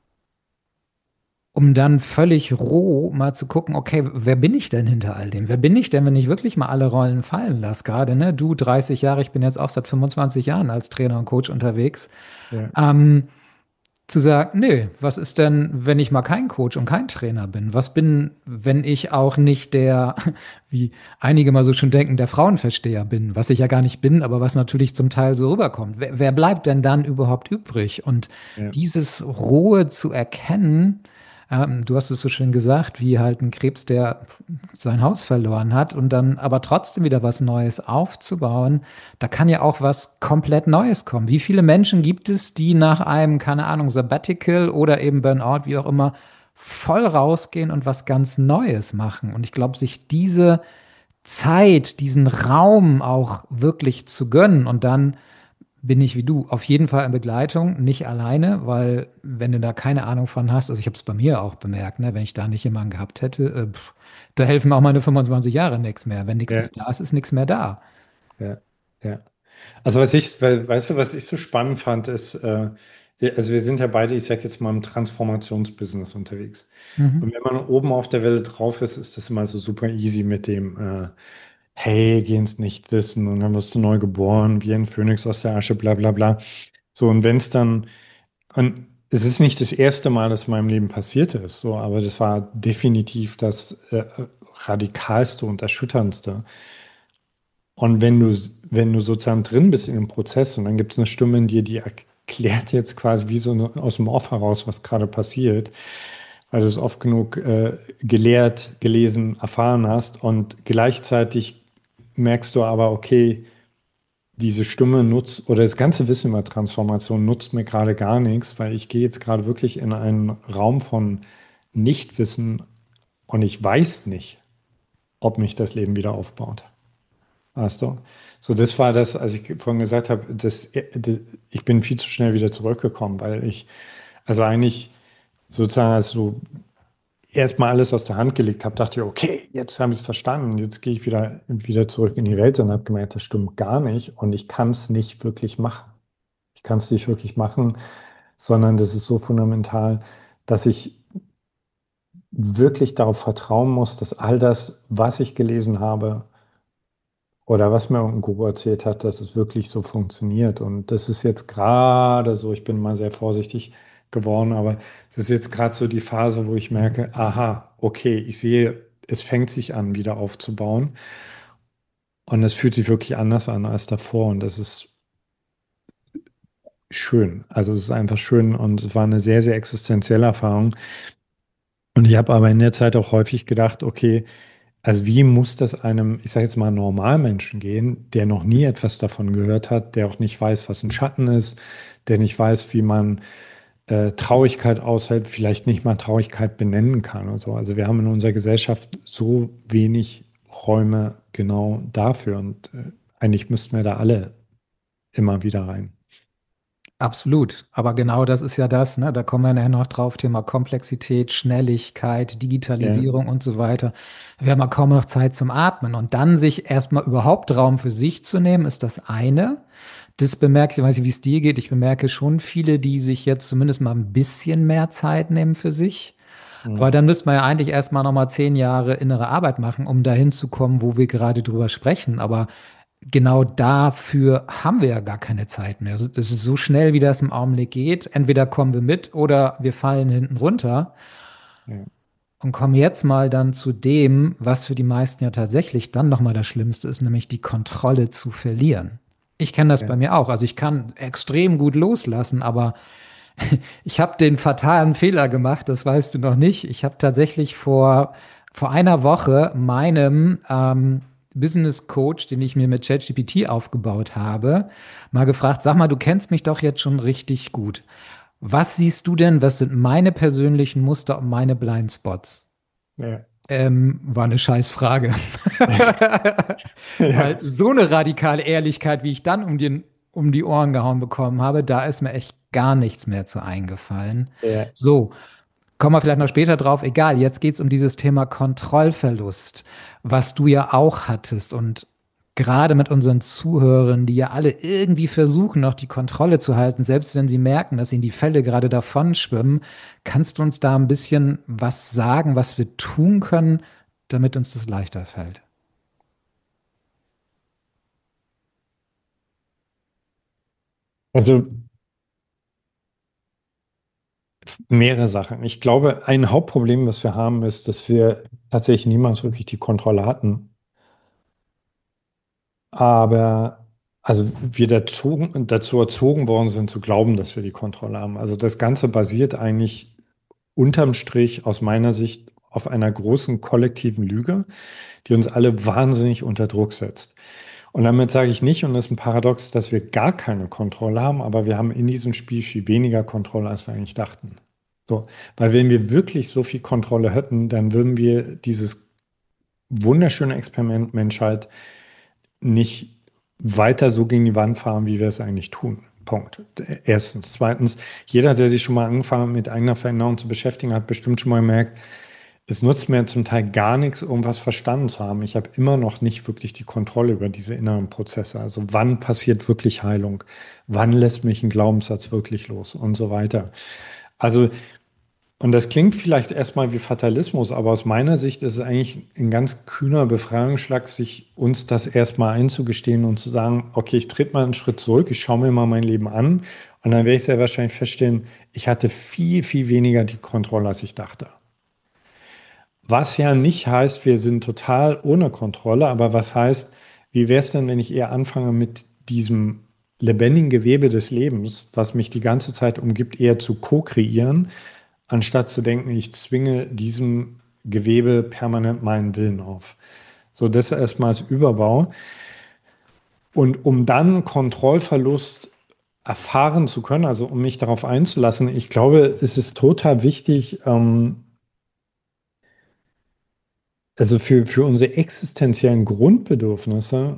um dann völlig roh mal zu gucken, okay, wer bin ich denn hinter all dem? Wer bin ich denn, wenn ich wirklich mal alle Rollen fallen lasse? Gerade, ne, du dreißig Jahre, ich bin jetzt auch seit fünfundzwanzig Jahren als Trainer und Coach unterwegs. ja, Ähm, Zu sagen, nö, was ist denn, wenn ich mal kein Coach und kein Trainer bin? Was bin, wenn ich auch nicht der, wie einige mal so schön denken, der Frauenversteher bin, was ich ja gar nicht bin, aber was natürlich zum Teil so rüberkommt. Wer, wer bleibt denn dann überhaupt übrig? Und ja, dieses Rohe zu erkennen, ähm, du hast es so schön gesagt, wie halt ein Krebs, der sein Haus verloren hat und dann aber trotzdem wieder was Neues aufzubauen, da kann ja auch was komplett Neues kommen. Wie viele Menschen gibt es, die nach einem, keine Ahnung, Sabbatical oder eben Burnout, wie auch immer, voll rausgehen und was ganz Neues machen? Und ich glaube, sich diese Zeit, diesen Raum auch wirklich zu gönnen und dann bin ich wie du auf jeden Fall in Begleitung, nicht alleine, weil wenn du da keine Ahnung von hast, also ich habe es bei mir auch bemerkt, ne, wenn ich da nicht jemanden gehabt hätte, äh, pff, da helfen auch meine fünfundzwanzig Jahre nichts mehr. Wenn nichts mehr ja, da ist, ist nichts mehr da. ja, ja. Also was ich, weil, weißt du, was ich so spannend fand, ist, äh, wir- also wir sind ja beide, ich sag jetzt mal, im Transformationsbusiness unterwegs. Und Mhm. wenn man oben auf der Welle drauf ist, ist das immer so super easy mit dem, äh, hey, geh ins Nichtwissen und dann wirst du neu geboren, wie ein Phönix aus der Asche, bla bla bla. So, und wenn es dann, und es ist nicht das erste Mal, dass in meinem Leben passiert ist, so, aber das war definitiv das äh, radikalste und erschütterndste. Und wenn du, wenn du sozusagen drin bist in dem Prozess und dann gibt es eine Stimme in dir, die erklärt jetzt quasi wie so eine, aus dem Off heraus, was gerade passiert, weil du es oft genug äh, gelehrt, gelesen, erfahren hast und gleichzeitig merkst du aber, okay, diese Stimme nutzt oder das ganze Wissen über Transformation nutzt mir gerade gar nichts, weil ich gehe jetzt gerade wirklich in einen Raum von Nichtwissen und ich weiß nicht, ob mich das Leben wieder aufbaut. Weißt du? So, das war das, als ich vorhin gesagt habe, das, das, ich bin viel zu schnell wieder zurückgekommen, weil ich, also eigentlich sozusagen, als so erstmal alles aus der Hand gelegt habe, dachte ich, okay, jetzt habe ich es verstanden, jetzt gehe ich wieder, wieder zurück in die Welt und habe gemerkt, das stimmt gar nicht und ich kann es nicht wirklich machen. Ich kann es nicht wirklich machen, sondern das ist so fundamental, dass ich wirklich darauf vertrauen muss, dass all das, was ich gelesen habe, oder was mir irgendein Guru erzählt hat, dass es wirklich so funktioniert. Und das ist jetzt gerade so, ich bin mal sehr vorsichtig geworden, aber das ist jetzt gerade so die Phase, wo ich merke, aha, okay, ich sehe, es fängt sich an, wieder aufzubauen. Und es fühlt sich wirklich anders an als davor. Und das ist schön. Also es ist einfach schön und es war eine sehr, sehr existenzielle Erfahrung. Und ich habe aber in der Zeit auch häufig gedacht, okay, also wie muss das einem, ich sage jetzt mal, Normalmenschen gehen, der noch nie etwas davon gehört hat, der auch nicht weiß, was ein Schatten ist, der nicht weiß, wie man äh, Traurigkeit aushält, vielleicht nicht mal Traurigkeit benennen kann und so. Also wir haben in unserer Gesellschaft so wenig Räume genau dafür und äh, eigentlich müssten wir da alle immer wieder rein. Absolut. Aber genau das ist ja das, ne? Da kommen wir nachher noch drauf, Thema Komplexität, Schnelligkeit, Ja, Digitalisierung und so weiter. Wir haben ja kaum noch Zeit zum Atmen. Und dann sich erstmal überhaupt Raum für sich zu nehmen, ist das eine. Das bemerke ich, ich weiß nicht, wie es dir geht. Ich bemerke schon viele, die sich jetzt zumindest mal ein bisschen mehr Zeit nehmen für sich. Aber Mhm. dann müsste man ja eigentlich erstmal nochmal zehn Jahre innere Arbeit machen, um dahin zu kommen, wo wir gerade drüber sprechen. Aber genau dafür haben wir ja gar keine Zeit mehr. Also das ist so schnell, wie das im Augenblick geht. Entweder kommen wir mit oder wir fallen hinten runter. Ja, Und kommen jetzt mal dann zu dem, was für die meisten ja tatsächlich dann nochmal das Schlimmste ist, nämlich die Kontrolle zu verlieren. Ich kenne das bei ja. mir auch. Also ich kann extrem gut loslassen, aber ich habe den fatalen Fehler gemacht, das weißt du noch nicht. Ich habe tatsächlich vor, vor einer Woche meinem ähm, Business Coach, den ich mir mit ChatGPT aufgebaut habe, mal gefragt, sag mal, du kennst mich doch jetzt schon richtig gut. Was siehst du denn, was sind meine persönlichen Muster und meine Blindspots? Ja. Ähm, war eine Scheißfrage. Weil Ja. so eine radikale Ehrlichkeit, wie ich dann um den, um die Ohren gehauen bekommen habe, da ist mir echt gar nichts mehr zu eingefallen. Ja. So, kommen wir vielleicht noch später drauf. Egal, jetzt geht es um dieses Thema Kontrollverlust, was du ja auch hattest. Und gerade mit unseren Zuhörern, die ja alle irgendwie versuchen, noch die Kontrolle zu halten, selbst wenn sie merken, dass ihnen die Fälle gerade davon schwimmen, kannst du uns da ein bisschen was sagen, was wir tun können, damit uns das leichter fällt? Also mehrere Sachen. Ich glaube, ein Hauptproblem, was wir haben, ist, dass wir tatsächlich niemals wirklich die Kontrolle hatten. Aber also wir dazu, dazu erzogen worden sind zu glauben, dass wir die Kontrolle haben. Also das Ganze basiert eigentlich unterm Strich aus meiner Sicht auf einer großen kollektiven Lüge, die uns alle wahnsinnig unter Druck setzt. Und damit sage ich nicht, und das ist ein Paradox, dass wir gar keine Kontrolle haben, aber wir haben in diesem Spiel viel weniger Kontrolle, als wir eigentlich dachten. So, weil wenn wir wirklich so viel Kontrolle hätten, dann würden wir dieses wunderschöne Experiment Menschheit nicht weiter so gegen die Wand fahren, wie wir es eigentlich tun. Punkt. Erstens. Zweitens, jeder, der sich schon mal angefangen hat, mit eigener Veränderung zu beschäftigen, hat bestimmt schon mal gemerkt, es nutzt mir zum Teil gar nichts, um was verstanden zu haben. Ich habe immer noch nicht wirklich die Kontrolle über diese inneren Prozesse. Also wann passiert wirklich Heilung? Wann lässt mich ein Glaubenssatz wirklich los? Und so weiter. Also, und das klingt vielleicht erstmal wie Fatalismus, aber aus meiner Sicht ist es eigentlich ein ganz kühner Befreiungsschlag, sich uns das erstmal einzugestehen und zu sagen, okay, ich trete mal einen Schritt zurück, ich schaue mir mal mein Leben an und dann werde ich sehr wahrscheinlich feststellen, ich hatte viel, viel weniger die Kontrolle, als ich dachte. Was ja nicht heißt, wir sind total ohne Kontrolle, aber was heißt, wie wäre es denn, wenn ich eher anfange mit diesem lebendigen Gewebe des Lebens, was mich die ganze Zeit umgibt, eher zu ko-kreieren, anstatt zu denken, ich zwinge diesem Gewebe permanent meinen Willen auf. So, das erstmal als Überbau. Und um dann Kontrollverlust erfahren zu können, also um mich darauf einzulassen, ich glaube, es ist total wichtig, ähm, also für, für unsere existenziellen Grundbedürfnisse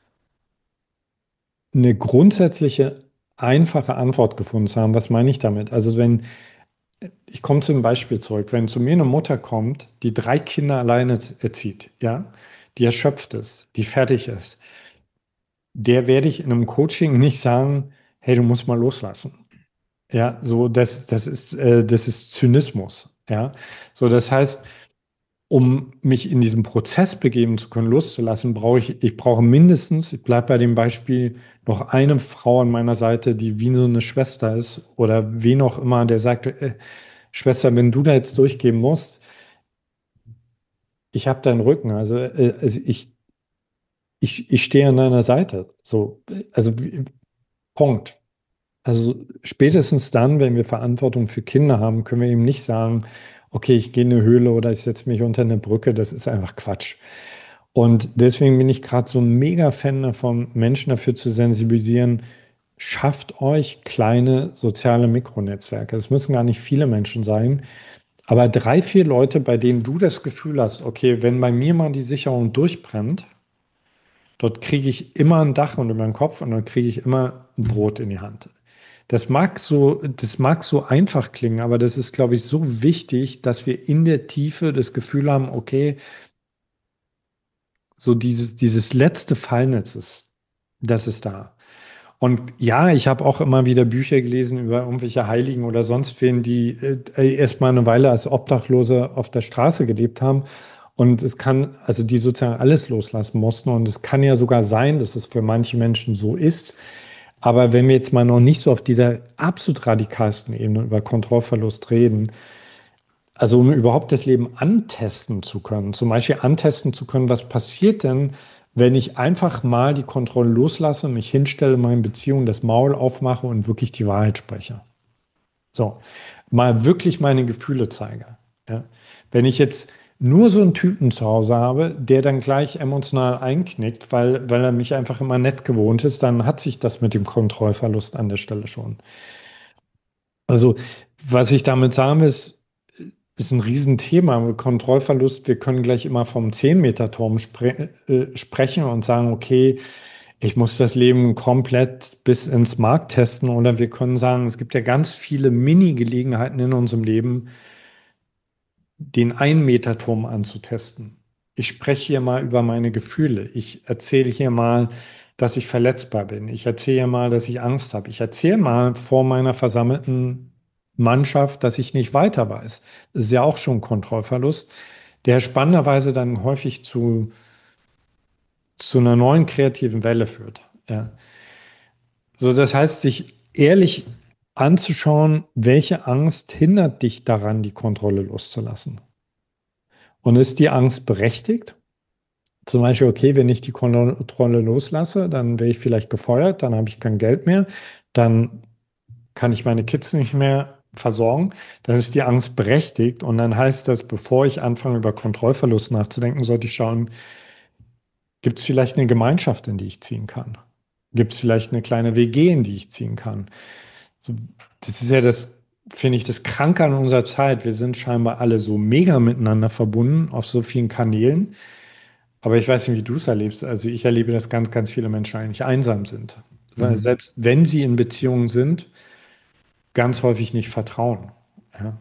eine grundsätzliche, einfache Antwort gefunden zu haben. Was meine ich damit? Also wenn, ich komme zu einem Beispiel zurück, wenn zu mir eine Mutter kommt, die drei Kinder alleine erzieht, ja, die erschöpft ist, die fertig ist, der werde ich in einem Coaching nicht sagen, hey, du musst mal loslassen. Ja, so, das, das ist, äh, das ist Zynismus. Ja, so, das heißt, um mich in diesen Prozess begeben zu können, loszulassen, brauche ich, ich brauche mindestens, ich bleibe bei dem Beispiel, noch eine Frau an meiner Seite, die wie so eine Schwester ist oder wen auch immer, der sagt, äh, Schwester, wenn du da jetzt durchgehen musst, ich habe deinen Rücken, also, äh, also ich, ich, ich stehe an deiner Seite. So, äh, also wie- Punkt. Also spätestens dann, wenn wir Verantwortung für Kinder haben, können wir eben nicht sagen, okay, ich gehe in eine Höhle oder ich setze mich unter eine Brücke. Das ist einfach Quatsch. Und deswegen bin ich gerade so ein Mega-Fan davon, Menschen dafür zu sensibilisieren, schafft euch kleine soziale Mikronetzwerke. Es müssen gar nicht viele Menschen sein, aber drei, vier Leute, bei denen du das Gefühl hast, okay, wenn bei mir mal die Sicherung durchbrennt, dort kriege ich immer ein Dach unter meinem Kopf und dann kriege ich immer ein Brot in die Hand. Das mag so, das mag so einfach klingen, aber das ist, glaube ich, so wichtig, dass wir in der Tiefe das Gefühl haben, okay, so dieses, dieses letzte Fallnetz ist, das ist da. Und ja, ich habe auch immer wieder Bücher gelesen über irgendwelche Heiligen oder sonst wen, die äh, erst mal eine Weile als Obdachlose auf der Straße gelebt haben. Und es kann, also die sozusagen alles loslassen mussten. Und es kann ja sogar sein, dass es für manche Menschen so ist. Aber wenn wir jetzt mal noch nicht so auf dieser absolut radikalsten Ebene über Kontrollverlust reden, also um überhaupt das Leben antesten zu können, zum Beispiel antesten zu können, was passiert denn, wenn ich einfach mal die Kontrolle loslasse, mich hinstelle, meine Beziehung das Maul aufmache und wirklich die Wahrheit spreche. So, mal wirklich meine Gefühle zeige. Ja. Wenn ich jetzt nur so einen Typen zu Hause habe, der dann gleich emotional einknickt, weil, weil er mich einfach immer nett gewohnt ist, dann hat sich das mit dem Kontrollverlust an der Stelle schon. Also, was ich damit sagen will, ist, ist ein Riesenthema. Mit Kontrollverlust, wir können gleich immer vom zehn-Meter-Turm spre äh, sprechen und sagen, okay, ich muss das Leben komplett bis ins Mark testen. Oder wir können sagen, es gibt ja ganz viele Mini-Gelegenheiten in unserem Leben, den Ein-Meter-Turm anzutesten. Ich spreche hier mal über meine Gefühle. Ich erzähle hier mal, dass ich verletzbar bin. Ich erzähle mal, dass ich Angst habe. Ich erzähle mal vor meiner versammelten Mannschaft, dass ich nicht weiter weiß. Das ist ja auch schon ein Kontrollverlust, der spannenderweise dann häufig zu, zu einer neuen kreativen Welle führt. Ja. So, das heißt, sich ehrlich anzuschauen, welche Angst hindert dich daran, die Kontrolle loszulassen. Und ist die Angst berechtigt? Zum Beispiel, okay, wenn ich die Kontrolle loslasse, dann werde ich vielleicht gefeuert, dann habe ich kein Geld mehr, dann kann ich meine Kids nicht mehr versorgen, dann ist die Angst berechtigt und dann heißt das, bevor ich anfange, über Kontrollverlust nachzudenken, sollte ich schauen, gibt es vielleicht eine Gemeinschaft, in die ich ziehen kann? Gibt es vielleicht eine kleine W G, in die ich ziehen kann? So, das ist ja das, finde ich, das Kranke an unserer Zeit. Wir sind scheinbar alle so mega miteinander verbunden auf so vielen Kanälen. Aber ich weiß nicht, wie du es erlebst. Also ich erlebe, dass ganz, ganz viele Menschen eigentlich einsam sind. Weil Mhm. selbst wenn sie in Beziehungen sind, ganz häufig nicht vertrauen. Ja,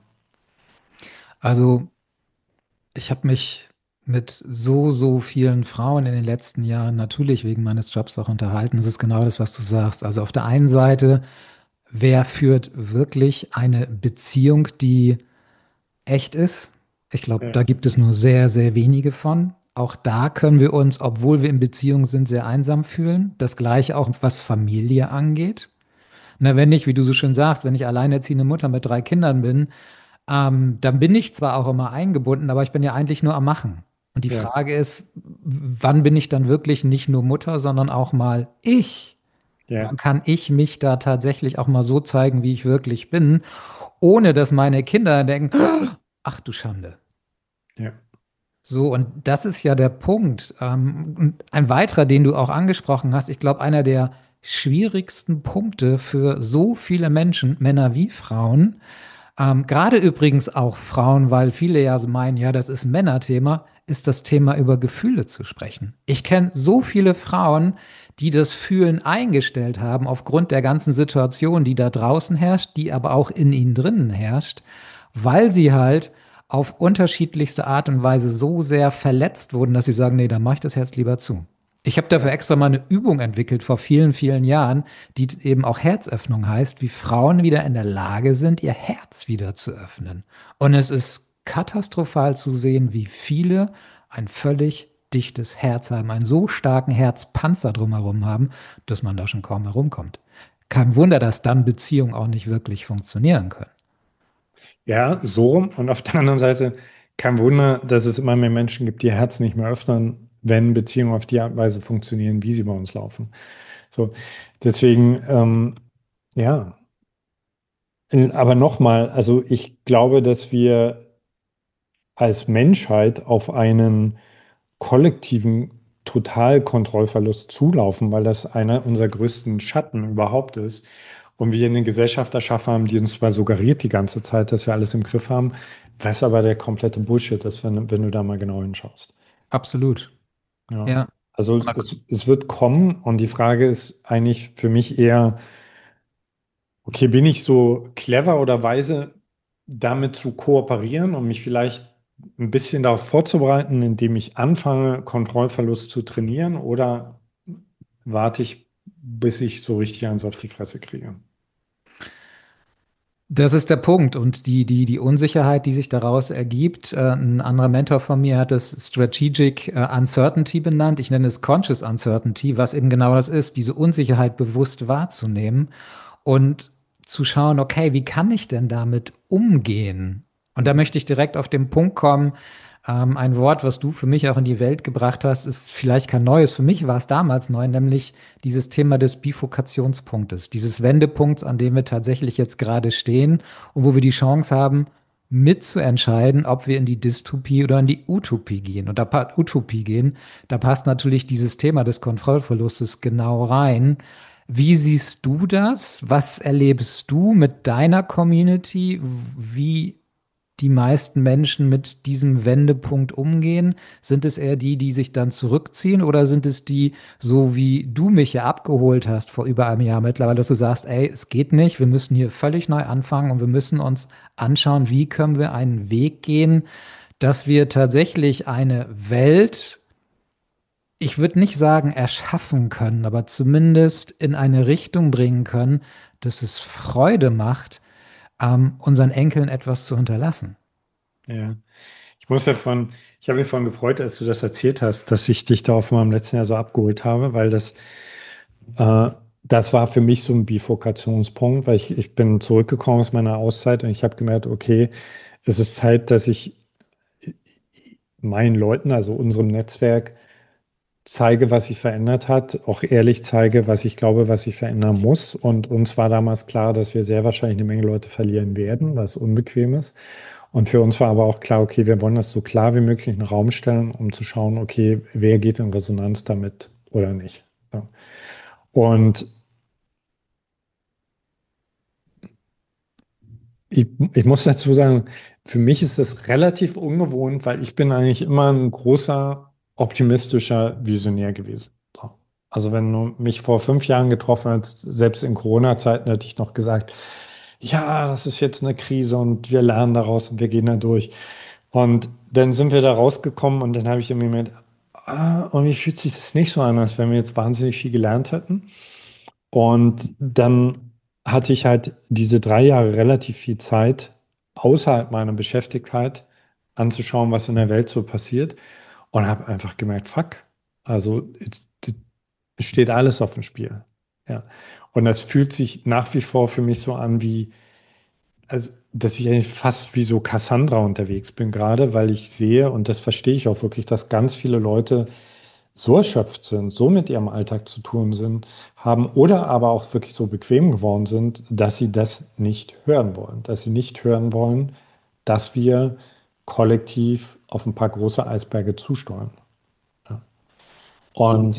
Also ich habe mich mit so, so vielen Frauen in den letzten Jahren natürlich wegen meines Jobs auch unterhalten. Das ist genau das, was du sagst. Also auf der einen Seite, wer führt wirklich eine Beziehung, die echt ist? Ich glaube, ja, da gibt es nur sehr, sehr wenige von. Auch da können wir uns, obwohl wir in Beziehung sind, sehr einsam fühlen. Das gleiche auch, was Familie angeht. Na, wenn ich, wie du so schön sagst, wenn ich alleinerziehende Mutter mit drei Kindern bin, ähm, dann bin ich zwar auch immer eingebunden, aber ich bin ja eigentlich nur am Machen. Und die ja, Frage ist, wann bin ich dann wirklich nicht nur Mutter, sondern auch mal ich? ja, Wann kann ich mich da tatsächlich auch mal so zeigen, wie ich wirklich bin, ohne dass meine Kinder denken, ach du Schande. ja, So, und das ist ja der Punkt. Ähm, und ein weiterer, den du auch angesprochen hast, ich glaube, einer der schwierigsten Punkte für so viele Menschen, Männer wie Frauen, ähm, gerade übrigens auch Frauen, weil viele ja so meinen, ja, das ist ein Männerthema, ist das Thema über Gefühle zu sprechen. Ich kenne so viele Frauen, die das Fühlen eingestellt haben aufgrund der ganzen Situation, die da draußen herrscht, die aber auch in ihnen drinnen herrscht, weil sie halt auf unterschiedlichste Art und Weise so sehr verletzt wurden, dass sie sagen, nee, dann mache ich das Herz lieber zu. Ich habe dafür ja. extra mal eine Übung entwickelt vor vielen, vielen Jahren, die eben auch Herzöffnung heißt, wie Frauen wieder in der Lage sind, ihr Herz wieder zu öffnen. Und es ist katastrophal zu sehen, wie viele ein völlig dichtes Herz haben, einen so starken Herzpanzer drumherum haben, dass man da schon kaum herumkommt. Kein Wunder, dass dann Beziehungen auch nicht wirklich funktionieren können. Ja, so rum. Und auf der anderen Seite, kein Wunder, dass es immer mehr Menschen gibt, die ihr Herz nicht mehr öffnen, wenn Beziehungen auf die Art und Weise funktionieren, wie sie bei uns laufen. So, deswegen, ähm, ja. Aber nochmal, also ich glaube, dass wir als Menschheit auf einen kollektiven Totalkontrollverlust zulaufen, weil das einer unserer größten Schatten überhaupt ist. Und wir eine Gesellschaft erschaffen haben, die uns zwar suggeriert die ganze Zeit, dass wir alles im Griff haben, was aber der komplette Bullshit ist, wenn, wenn du da mal genau hinschaust. Absolut. Ja. Ja. Also es, es wird kommen und die Frage ist eigentlich für mich eher, okay, bin ich so clever oder weise, damit zu kooperieren und mich vielleicht ein bisschen darauf vorzubereiten, indem ich anfange, Kontrollverlust zu trainieren, oder warte ich, bis ich so richtig eins auf die Fresse kriege. Das ist der Punkt. Und die, die, die Unsicherheit, die sich daraus ergibt, äh, ein anderer Mentor von mir hat es Strategic äh, Uncertainty benannt. Ich nenne es Conscious Uncertainty, was eben genau das ist, diese Unsicherheit bewusst wahrzunehmen und zu schauen, okay, wie kann ich denn damit umgehen? Und da möchte ich direkt auf den Punkt kommen. Ähm, ein Wort, was du für mich auch in die Welt gebracht hast, ist vielleicht kein neues. Für mich war es damals neu, nämlich dieses Thema des Bifurkationspunktes, dieses Wendepunkts, an dem wir tatsächlich jetzt gerade stehen und wo wir die Chance haben, mitzuentscheiden, ob wir in die Dystopie oder in die Utopie gehen. Und da pa- Utopie gehen, da passt natürlich dieses Thema des Kontrollverlustes genau rein. Wie siehst du das? Was erlebst du mit deiner Community? Wie die meisten Menschen mit diesem Wendepunkt umgehen? Sind es eher die, die sich dann zurückziehen oder sind es die, so wie du mich ja abgeholt hast vor über einem Jahr mittlerweile, dass du sagst, ey, es geht nicht, wir müssen hier völlig neu anfangen und wir müssen uns anschauen, wie können wir einen Weg gehen, dass wir tatsächlich eine Welt, ich würde nicht sagen erschaffen können, aber zumindest in eine Richtung bringen können, dass es Freude macht, ähm, unseren Enkeln etwas zu hinterlassen. Ja. Ich muss davon, ich habe mich davon gefreut, als du das erzählt hast, dass ich dich da auf meinem letzten Jahr so abgeholt habe, weil das, äh, das war für mich so ein Bifurkationspunkt, weil ich, ich bin zurückgekommen aus meiner Auszeit und ich habe gemerkt, okay, es ist Zeit, dass ich meinen Leuten, also unserem Netzwerk, zeige, was sich verändert hat, auch ehrlich zeige, was ich glaube, was sich verändern muss. Und uns war damals klar, dass wir sehr wahrscheinlich eine Menge Leute verlieren werden, was unbequem ist. Und für uns war aber auch klar, okay, wir wollen das so klar wie möglich in den Raum stellen, um zu schauen, okay, wer geht in Resonanz damit oder nicht. Ja. Und ich, ich muss dazu sagen, für mich ist das relativ ungewohnt, weil ich bin eigentlich immer ein großer, optimistischer Visionär gewesen. So. Also wenn du mich vor fünf Jahren getroffen hättest, selbst in Corona-Zeiten, hätte ich noch gesagt, ja, das ist jetzt eine Krise und wir lernen daraus und wir gehen da durch. Und dann sind wir da rausgekommen und dann habe ich irgendwie gemerkt, ah, irgendwie fühlt sich das nicht so an, als wenn wir jetzt wahnsinnig viel gelernt hätten. Und dann hatte ich halt diese drei Jahre relativ viel Zeit, außerhalb meiner Beschäftigkeit anzuschauen, was in der Welt so passiert. Und habe einfach gemerkt, fuck, also es steht alles auf dem Spiel. Ja. Und das fühlt sich nach wie vor für mich so an wie, also, dass ich eigentlich fast wie so Cassandra unterwegs bin gerade, weil ich sehe, und das verstehe ich auch wirklich, dass ganz viele Leute so erschöpft sind, so mit ihrem Alltag zu tun sind, haben oder aber auch wirklich so bequem geworden sind, dass sie das nicht hören wollen, dass sie nicht hören wollen, dass wir kollektiv auf ein paar große Eisberge zusteuern. Ja. Und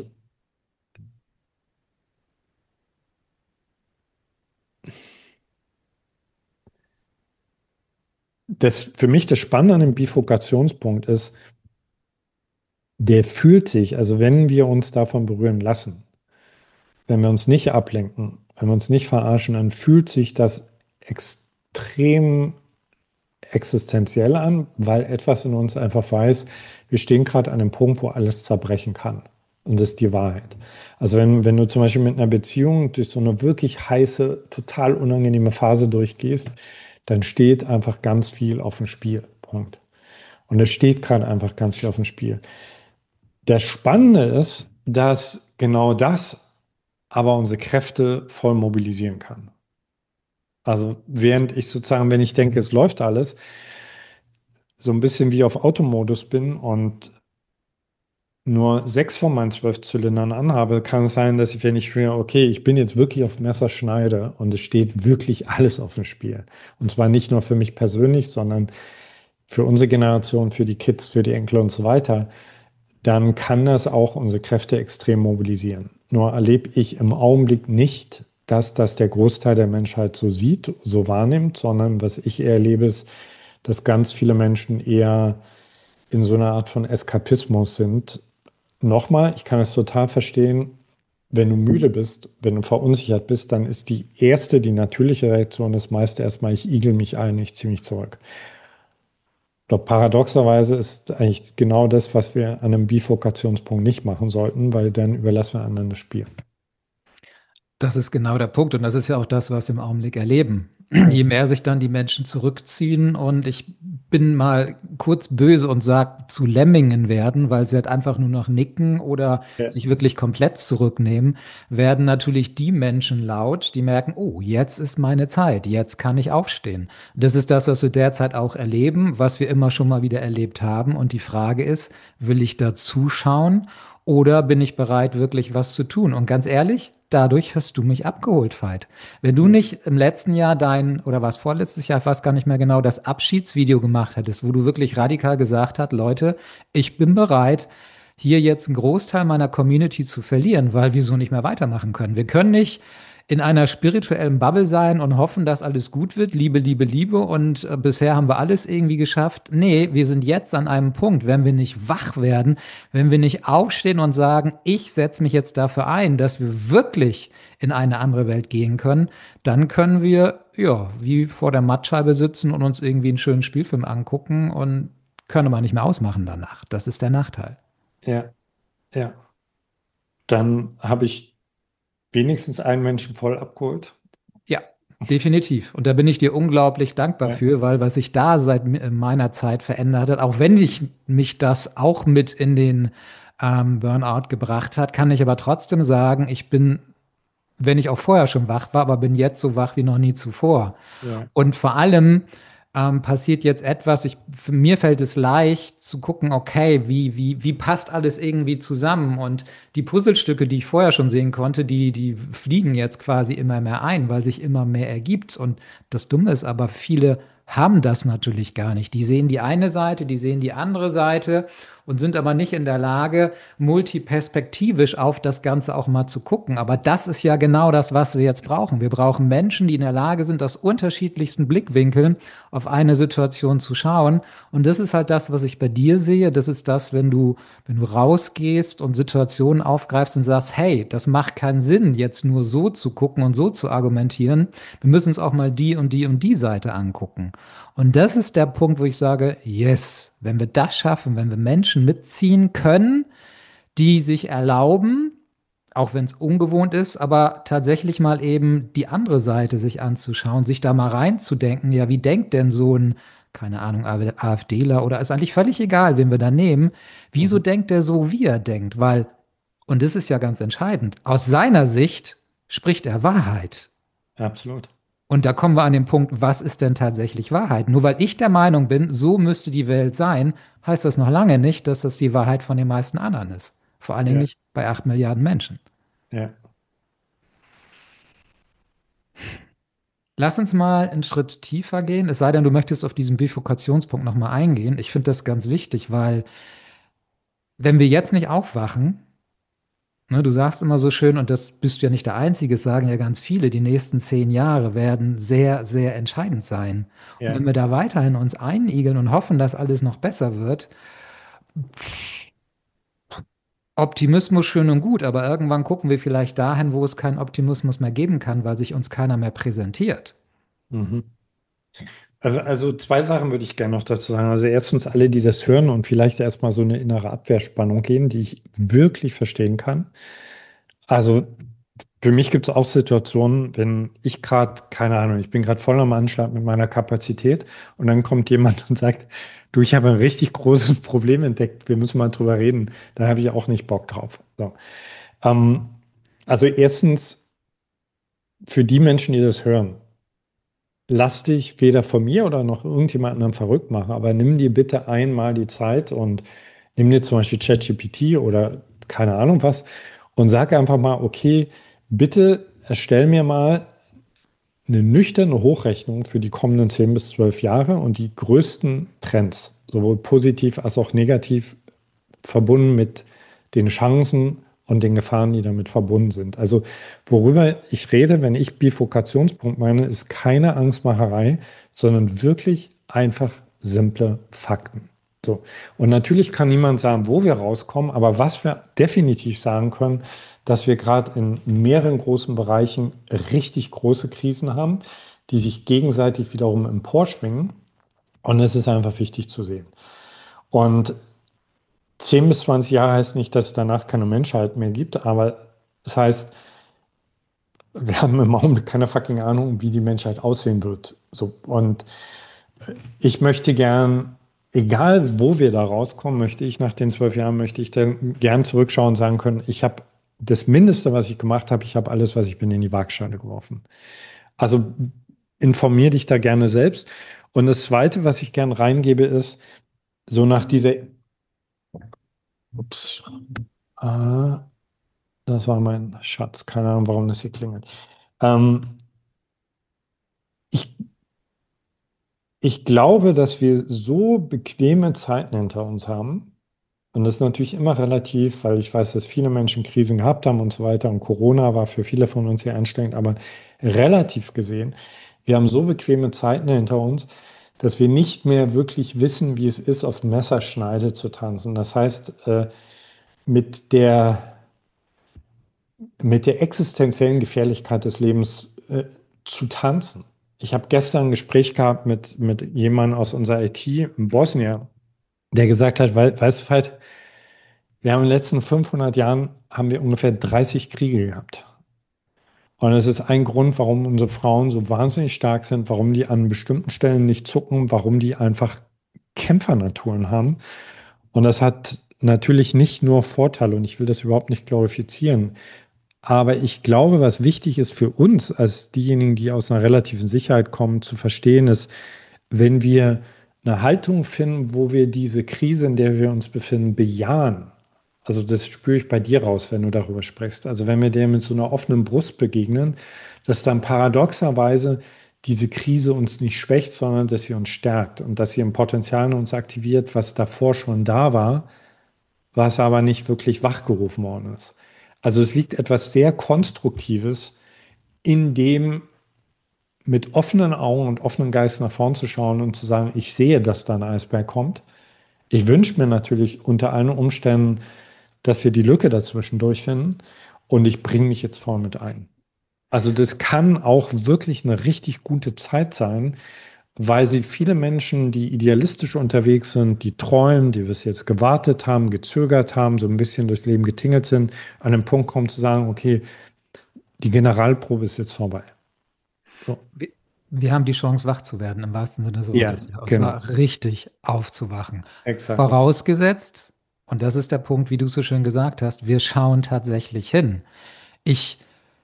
das für mich das Spannende an dem Bifurkationspunkt ist, der fühlt sich, also wenn wir uns davon berühren lassen, wenn wir uns nicht ablenken, wenn wir uns nicht verarschen, dann fühlt sich das extrem existenziell an, weil etwas in uns einfach weiß, wir stehen gerade an einem Punkt, wo alles zerbrechen kann. Und das ist die Wahrheit. Also wenn, wenn du zum Beispiel mit einer Beziehung durch so eine wirklich heiße, total unangenehme Phase durchgehst, dann steht einfach ganz viel auf dem Spiel. Punkt. Und es steht gerade einfach ganz viel auf dem Spiel. Das Spannende ist, dass genau das aber unsere Kräfte voll mobilisieren kann. Also während ich sozusagen, wenn ich denke, es läuft alles, so ein bisschen wie auf Automodus bin und nur sechs von meinen zwölf Zylindern anhabe, kann es sein, dass ich, wenn ich höre, okay, ich bin jetzt wirklich auf Messerschneide und es steht wirklich alles auf dem Spiel. Und zwar nicht nur für mich persönlich, sondern für unsere Generation, für die Kids, für die Enkel und so weiter, dann kann das auch unsere Kräfte extrem mobilisieren. Nur erlebe ich im Augenblick nicht, dass das der Großteil der Menschheit so sieht, so wahrnimmt, sondern was ich eher erlebe, ist, dass ganz viele Menschen eher in so einer Art von Eskapismus sind. Nochmal, ich kann es total verstehen, wenn du müde bist, wenn du verunsichert bist, dann ist die erste, die natürliche Reaktion das meiste erstmal, ich igel mich ein, ich ziehe mich zurück. Doch paradoxerweise ist eigentlich genau das, was wir an einem Bifurkationspunkt nicht machen sollten, weil dann überlassen wir anderen das Spiel. Das ist genau der Punkt und das ist ja auch das, was wir im Augenblick erleben. Ja, Je mehr sich dann die Menschen zurückziehen und ich bin mal kurz böse und sage zu Lemmingen werden, weil sie halt einfach nur noch nicken oder ja, sich wirklich komplett zurücknehmen, werden natürlich die Menschen laut, die merken, oh, jetzt ist meine Zeit, jetzt kann ich aufstehen. Das ist das, was wir derzeit auch erleben, was wir immer schon mal wieder erlebt haben und die Frage ist, will ich da zuschauen? Oder bin ich bereit, wirklich was zu tun? Und ganz ehrlich, dadurch hast du mich abgeholt, Veit. Wenn du ja, nicht im letzten Jahr dein, oder was vorletztes Jahr, ich weiß gar nicht mehr genau, das Abschiedsvideo gemacht hättest, wo du wirklich radikal gesagt hast, Leute, ich bin bereit, hier jetzt einen Großteil meiner Community zu verlieren, weil wir so nicht mehr weitermachen können. Wir können nicht in einer spirituellen Bubble sein und hoffen, dass alles gut wird. Liebe, Liebe, Liebe. Und äh, bisher haben wir alles irgendwie geschafft. Nee, wir sind jetzt an einem Punkt, wenn wir nicht wach werden, wenn wir nicht aufstehen und sagen, ich setze mich jetzt dafür ein, dass wir wirklich in eine andere Welt gehen können, dann können wir, ja, wie vor der Mattscheibe sitzen und uns irgendwie einen schönen Spielfilm angucken und können aber nicht mehr ausmachen danach. Das ist der Nachteil. ja, ja. Dann habe ich wenigstens einen Menschen voll abgeholt. Ja, definitiv. Und da bin ich dir unglaublich dankbar Ja, für, weil was sich da seit mi- meiner Zeit verändert hat, auch wenn ich mich das auch mit in den ähm, Burnout gebracht hat, kann ich aber trotzdem sagen, ich bin, wenn ich auch vorher schon wach war, aber bin jetzt so wach wie noch nie zuvor. ja, Und vor allem ähm, passiert jetzt etwas, ich, für mir fällt es leicht zu gucken, okay, wie, wie, wie passt alles irgendwie zusammen? Und die Puzzlestücke, die ich vorher schon sehen konnte, die, die fliegen jetzt quasi immer mehr ein, weil sich immer mehr ergibt. Und das Dumme ist aber, viele haben das natürlich gar nicht. Die sehen die eine Seite, die sehen die andere Seite und sind aber nicht in der Lage, multiperspektivisch auf das Ganze auch mal zu gucken. Aber das ist ja genau das, was wir jetzt brauchen. Wir brauchen Menschen, die in der Lage sind, aus unterschiedlichsten Blickwinkeln auf eine Situation zu schauen. Und das ist halt das, was ich bei dir sehe. Das ist das, wenn du, wenn du rausgehst und Situationen aufgreifst und sagst, hey, das macht keinen Sinn, jetzt nur so zu gucken und so zu argumentieren. Wir müssen uns auch mal die und die und die Seite angucken. Und das ist der Punkt, wo ich sage, yes, wenn wir das schaffen, wenn wir Menschen mitziehen können, die sich erlauben, auch wenn es ungewohnt ist, aber tatsächlich mal eben die andere Seite sich anzuschauen, sich da mal reinzudenken, ja, wie denkt denn so ein, keine Ahnung, AfDler oder ist eigentlich völlig egal, wen wir da nehmen, wieso mhm, denkt der so, wie er denkt? Weil, und das ist ja ganz entscheidend, aus seiner Sicht spricht er Wahrheit. absolut. Und da kommen wir an den Punkt, was ist denn tatsächlich Wahrheit? Nur weil ich der Meinung bin, so müsste die Welt sein, heißt das noch lange nicht, dass das die Wahrheit von den meisten anderen ist. Vor allen Dingen Ja, nicht bei acht Milliarden Menschen. ja, Lass uns mal einen Schritt tiefer gehen, es sei denn, du möchtest auf diesen Bifurkationspunkt nochmal eingehen. Ich finde das ganz wichtig, weil wenn wir jetzt nicht aufwachen, ne, du sagst immer so schön, und das bist du ja nicht der Einzige, es sagen ja ganz viele, die nächsten zehn Jahre werden sehr, sehr entscheidend sein. Und ja. wenn wir da weiterhin uns einigeln und hoffen, dass alles noch besser wird, Optimismus schön und gut, aber irgendwann gucken wir vielleicht dahin, wo es keinen Optimismus mehr geben kann, weil sich uns keiner mehr präsentiert. Mhm. Also, also zwei Sachen würde ich gerne noch dazu sagen. Also erstens, alle, die das hören und vielleicht erstmal so eine innere Abwehrspannung gehen, die ich wirklich verstehen kann. Also für mich gibt es auch Situationen, wenn ich gerade, keine Ahnung, ich bin gerade voll am Anschlag mit meiner Kapazität und dann kommt jemand und sagt, du, ich habe ein richtig großes Problem entdeckt, wir müssen mal drüber reden. Da habe ich auch nicht Bock drauf. So. Ähm, also erstens, für die Menschen, die das hören, lass dich weder von mir oder noch irgendjemand anderem verrückt machen, aber nimm dir bitte einmal die Zeit und nimm dir zum Beispiel ChatGPT oder keine Ahnung was und sag einfach mal, okay, bitte erstell mir mal eine nüchterne Hochrechnung für die kommenden zehn bis zwölf Jahre und die größten Trends, sowohl positiv als auch negativ, verbunden mit den Chancen und den Gefahren, die damit verbunden sind. Also worüber ich rede, wenn ich Bifurkationspunkt meine, ist keine Angstmacherei, sondern wirklich einfach simple Fakten. So. Und natürlich kann niemand sagen, wo wir rauskommen, aber was wir definitiv sagen können, dass wir gerade in mehreren großen Bereichen richtig große Krisen haben, die sich gegenseitig wiederum emporschwingen. Und es ist einfach wichtig zu sehen. Und zehn bis zwanzig Jahre heißt nicht, dass es danach keine Menschheit mehr gibt, aber es heißt, wir haben im Augenblick keine fucking Ahnung, wie die Menschheit aussehen wird. So, und ich möchte gern, egal wo wir da rauskommen, möchte ich nach den zwölf Jahren, möchte ich dann gern zurückschauen und sagen können, ich habe das Mindeste, was ich gemacht habe, ich habe alles, was ich bin, in die Waagschale geworfen. Also informier dich da gerne selbst. Und das Zweite, was ich gern reingebe, ist, so nach dieser, ups, ah, das war mein Schatz, keine Ahnung, warum das hier klingelt. Ähm, ich Ich glaube, dass wir so bequeme Zeiten hinter uns haben. Und das ist natürlich immer relativ, weil ich weiß, dass viele Menschen Krisen gehabt haben und so weiter. Und Corona war für viele von uns sehr anstrengend. Aber relativ gesehen, wir haben so bequeme Zeiten hinter uns, dass wir nicht mehr wirklich wissen, wie es ist, auf Messerschneide zu tanzen. Das heißt, äh, mit der, mit der existenziellen Gefährlichkeit des Lebens äh, zu tanzen. Ich habe gestern ein Gespräch gehabt mit, mit jemandem aus unserer I T in Bosnien, der gesagt hat, wei- weißt du, Veit, wir haben in den letzten fünfhundert Jahren haben wir ungefähr dreißig Kriege gehabt. Und es ist ein Grund, warum unsere Frauen so wahnsinnig stark sind, warum die an bestimmten Stellen nicht zucken, warum die einfach Kämpfernaturen haben. Und das hat natürlich nicht nur Vorteile, und ich will das überhaupt nicht glorifizieren. Aber ich glaube, was wichtig ist für uns als diejenigen, die aus einer relativen Sicherheit kommen, zu verstehen ist, wenn wir eine Haltung finden, wo wir diese Krise, in der wir uns befinden, bejahen. Also das spüre ich bei dir raus, wenn du darüber sprichst. Also wenn wir dir mit so einer offenen Brust begegnen, dass dann paradoxerweise diese Krise uns nicht schwächt, sondern dass sie uns stärkt und dass sie ein Potenzial in uns aktiviert, was davor schon da war, was aber nicht wirklich wachgerufen worden ist. Also es liegt etwas sehr Konstruktives in dem, mit offenen Augen und offenen Geist nach vorn zu schauen und zu sagen, ich sehe, dass da ein Eisberg kommt. Ich wünsche mir natürlich unter allen Umständen, dass wir die Lücke dazwischen durchfinden und ich bringe mich jetzt voll mit ein. Also das kann auch wirklich eine richtig gute Zeit sein, weil sie viele Menschen, die idealistisch unterwegs sind, die träumen, die bis jetzt gewartet haben, gezögert haben, so ein bisschen durchs Leben getingelt sind, an den Punkt kommen zu sagen, okay, die Generalprobe ist jetzt vorbei. So. Wir, wir haben die Chance, wach zu werden, im wahrsten Sinne des Ja, Wortes. Ja. Und genau. zwar richtig aufzuwachen. Exakt. Vorausgesetzt, und das ist der Punkt, wie du so schön gesagt hast, wir schauen tatsächlich hin. Ich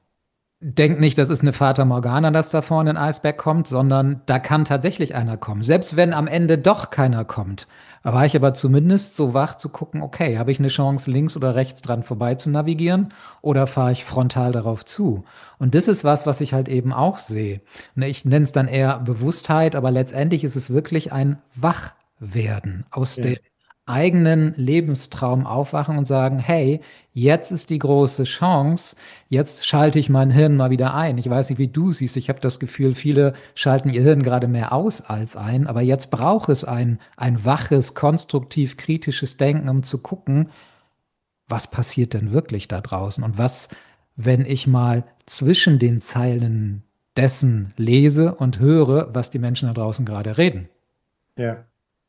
denke nicht, das ist eine Fata Morgana, dass da vorne ein Eisberg kommt, sondern da kann tatsächlich einer kommen. Selbst wenn am Ende doch keiner kommt, war ich aber zumindest so wach zu gucken, okay, habe ich eine Chance, links oder rechts dran vorbei zu navigieren oder fahre ich frontal darauf zu? Und das ist was, was ich halt eben auch sehe. Ne, ich nenne es dann eher Bewusstheit, aber letztendlich ist es wirklich ein Wachwerden aus Ja, dem eigenen Lebenstraum aufwachen und sagen, hey, jetzt ist die große Chance. Jetzt schalte ich mein Hirn mal wieder ein. Ich weiß nicht, wie du siehst. Ich habe das Gefühl, viele schalten ihr Hirn gerade mehr aus als ein. Aber jetzt braucht es ein, ein waches, konstruktiv kritisches Denken, um zu gucken, was passiert denn wirklich da draußen? Und was, wenn ich mal zwischen den Zeilen dessen lese und höre, was die Menschen da draußen gerade reden? ja,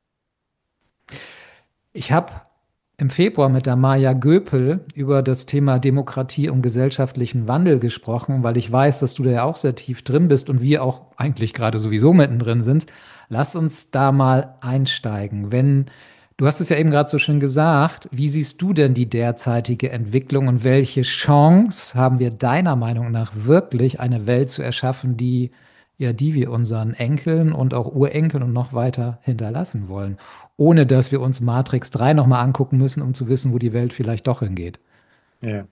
Ich habe im Februar mit der Maja Göpel über das Thema Demokratie und gesellschaftlichen Wandel gesprochen, weil ich weiß, dass du da ja auch sehr tief drin bist und wir auch eigentlich gerade sowieso mittendrin sind. Lass uns da mal einsteigen. Wenn du hast es ja eben gerade so schön gesagt, wie siehst du denn die derzeitige Entwicklung und welche Chance haben wir deiner Meinung nach wirklich, eine Welt zu erschaffen, die ja, die wir unseren Enkeln und auch Urenkeln und noch weiter hinterlassen wollen, ohne dass wir uns Matrix drei nochmal angucken müssen, um zu wissen, wo die Welt vielleicht doch hingeht. ja.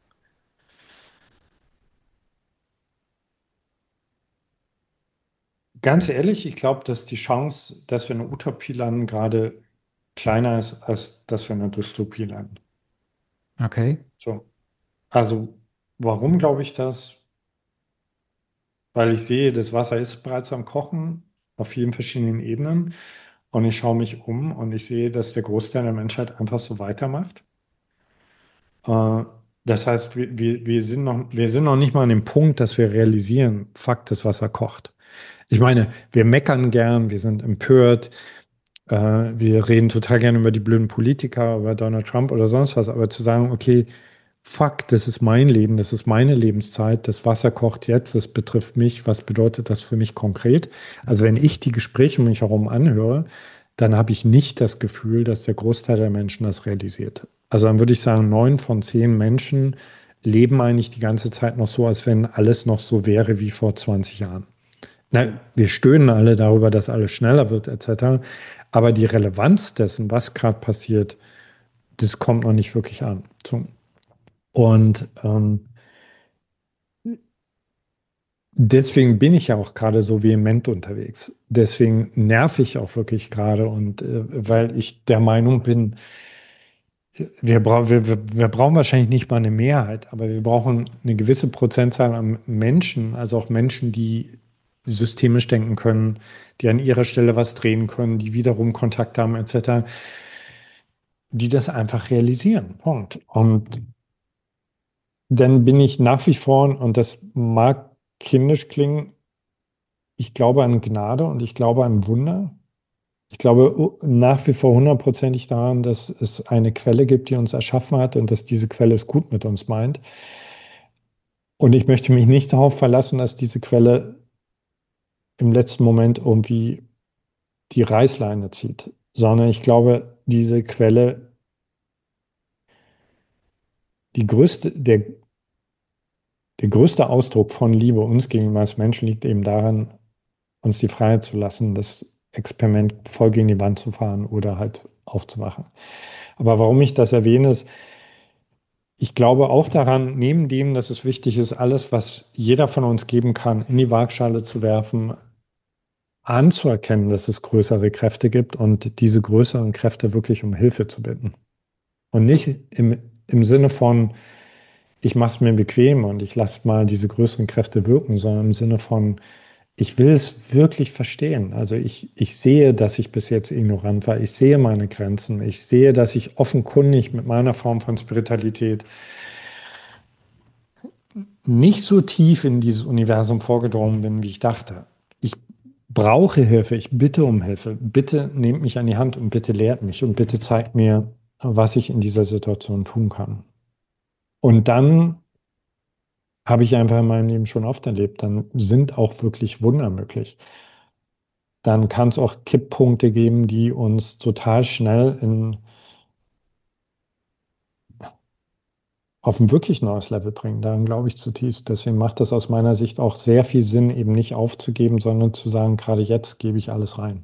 Ganz ehrlich, ich glaube, dass die Chance, dass wir eine Utopie landen, gerade kleiner ist, als dass wir eine Dystopie landen. Okay. So. Also, warum glaube ich das? Weil ich sehe, das Wasser ist bereits am Kochen auf vielen verschiedenen Ebenen. Und ich schaue mich um und ich sehe, dass der Großteil der Menschheit einfach so weitermacht. Äh, das heißt, wir, wir, wir sind noch, wir sind noch nicht mal an dem Punkt, dass wir realisieren, Fakt, das Wasser kocht. Ich meine, wir meckern gern, wir sind empört, äh, wir reden total gern über die blöden Politiker, über Donald Trump oder sonst was, aber zu sagen, okay, fuck, das ist mein Leben, das ist meine Lebenszeit, das Wasser kocht jetzt, das betrifft mich, was bedeutet das für mich konkret? Also wenn ich die Gespräche um mich herum anhöre, dann habe ich nicht das Gefühl, dass der Großteil der Menschen das realisiert. Also dann würde ich sagen, neun von zehn Menschen leben eigentlich die ganze Zeit noch so, als wenn alles noch so wäre wie vor zwanzig Jahren. Na, wir stöhnen alle darüber, dass alles schneller wird, et cetera. Aber die Relevanz dessen, was gerade passiert, das kommt noch nicht wirklich an. So. Und ähm, deswegen bin ich ja auch gerade so vehement unterwegs. Deswegen nerv ich auch wirklich gerade und äh, weil ich der Meinung bin, wir, brau wir, wir, wir brauchen wahrscheinlich nicht mal eine Mehrheit, aber wir brauchen eine gewisse Prozentzahl an Menschen, also auch Menschen, die systemisch denken können, die an ihrer Stelle was drehen können, die wiederum Kontakt haben, et cetera, die das einfach realisieren. Punkt. Und dann bin ich nach wie vor, und das mag kindisch klingen, ich glaube an Gnade und ich glaube an Wunder. Ich glaube uh, nach wie vor hundertprozentig daran, dass es eine Quelle gibt, die uns erschaffen hat und dass diese Quelle es gut mit uns meint. Und ich möchte mich nicht darauf verlassen, dass diese Quelle im letzten Moment irgendwie die Reißleine zieht, sondern ich glaube, diese Quelle, die größte, der, der größte Ausdruck von Liebe uns gegenüber als Menschen liegt eben darin, uns die Freiheit zu lassen, das Experiment voll gegen die Wand zu fahren oder halt aufzumachen. Aber warum ich das erwähne, ist, ich glaube auch daran, neben dem, dass es wichtig ist, alles, was jeder von uns geben kann, in die Waagschale zu werfen, anzuerkennen, dass es größere Kräfte gibt und diese größeren Kräfte wirklich um Hilfe zu bitten. Und nicht im, im Sinne von, ich mache es mir bequem und ich lasse mal diese größeren Kräfte wirken, sondern im Sinne von, ich will es wirklich verstehen. Also ich, ich sehe, dass ich bis jetzt ignorant war. Ich sehe meine Grenzen. Ich sehe, dass ich offenkundig mit meiner Form von Spiritualität nicht so tief in dieses Universum vorgedrungen bin, wie ich dachte. Ich brauche Hilfe. Ich bitte um Hilfe. Bitte nehmt mich an die Hand und bitte lehrt mich und bitte zeigt mir, was ich in dieser Situation tun kann. Und dann habe ich einfach in meinem Leben schon oft erlebt, dann sind auch wirklich Wunder möglich. Dann kann es auch Kipppunkte geben, die uns total schnell in, auf ein wirklich neues Level bringen. Daran glaube ich zutiefst. Deswegen macht das aus meiner Sicht auch sehr viel Sinn, eben nicht aufzugeben, sondern zu sagen, gerade jetzt gebe ich alles rein.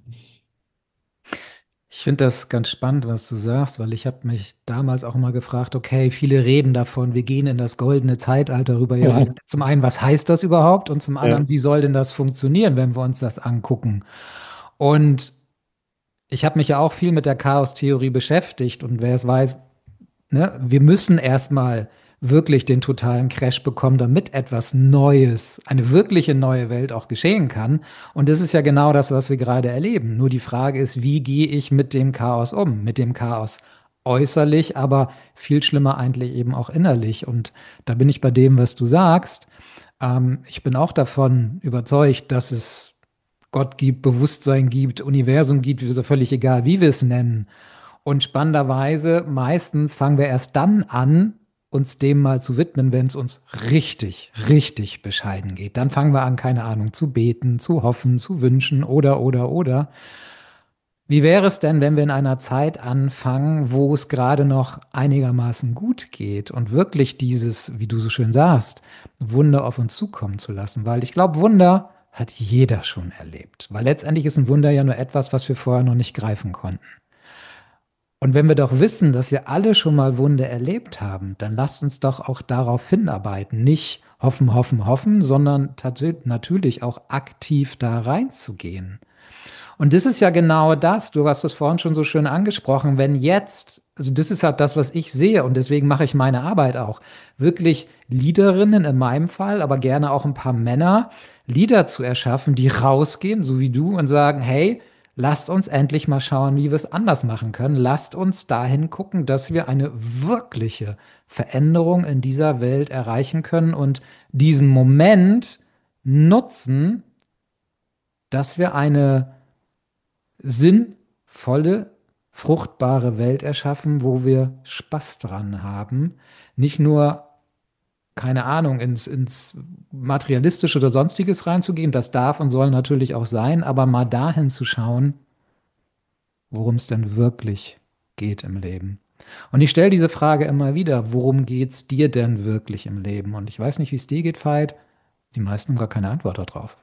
Ich finde das ganz spannend, was du sagst, weil ich habe mich damals auch immer gefragt, okay, viele reden davon, wir gehen in das goldene Zeitalter rüber. Ja, was, zum einen, was heißt das überhaupt? Und zum Ja. anderen, wie soll denn das funktionieren, wenn wir uns das angucken? Und ich habe mich ja auch viel mit der Chaostheorie beschäftigt und wer es weiß, ne, wir müssen erstmal wirklich den totalen Crash bekommen, damit etwas Neues, eine wirkliche neue Welt auch geschehen kann. Und das ist ja genau das, was wir gerade erleben. Nur die Frage ist, wie gehe ich mit dem Chaos um? Mit dem Chaos äußerlich, aber viel schlimmer eigentlich eben auch innerlich. Und da bin ich bei dem, was du sagst. Ähm, ich bin auch davon überzeugt, dass es Gott gibt, Bewusstsein gibt, Universum gibt, ist ja völlig egal, wie wir es nennen. Und spannenderweise, meistens fangen wir erst dann an, uns dem mal zu widmen, wenn es uns richtig, richtig bescheiden geht. Dann fangen wir an, keine Ahnung, zu beten, zu hoffen, zu wünschen oder, oder, oder. Wie wäre es denn, wenn wir in einer Zeit anfangen, wo es gerade noch einigermaßen gut geht und wirklich dieses, wie du so schön sagst, Wunder auf uns zukommen zu lassen? Weil ich glaube, Wunder hat jeder schon erlebt. Weil letztendlich ist ein Wunder ja nur etwas, was wir vorher noch nicht greifen konnten. Und wenn wir doch wissen, dass wir alle schon mal Wunder erlebt haben, dann lasst uns doch auch darauf hinarbeiten. Nicht hoffen, hoffen, hoffen, sondern natürlich auch aktiv da reinzugehen. Und das ist ja genau das, du hast es vorhin schon so schön angesprochen, wenn jetzt, also das ist halt das, was ich sehe und deswegen mache ich meine Arbeit auch, wirklich Leaderinnen in meinem Fall, aber gerne auch ein paar Männer, Leader zu erschaffen, die rausgehen, so wie du, und sagen, hey, lasst uns endlich mal schauen, wie wir es anders machen können. Lasst uns dahin gucken, dass wir eine wirkliche Veränderung in dieser Welt erreichen können und diesen Moment nutzen, dass wir eine sinnvolle, fruchtbare Welt erschaffen, wo wir Spaß dran haben. Nicht nur, keine Ahnung, ins, ins Materialistische oder Sonstiges reinzugehen, das darf und soll natürlich auch sein, aber mal dahin zu schauen, worum es denn wirklich geht im Leben. Und ich stelle diese Frage immer wieder, worum geht es dir denn wirklich im Leben? Und ich weiß nicht, wie es dir geht, Veit. Die meisten haben gar keine Antwort darauf.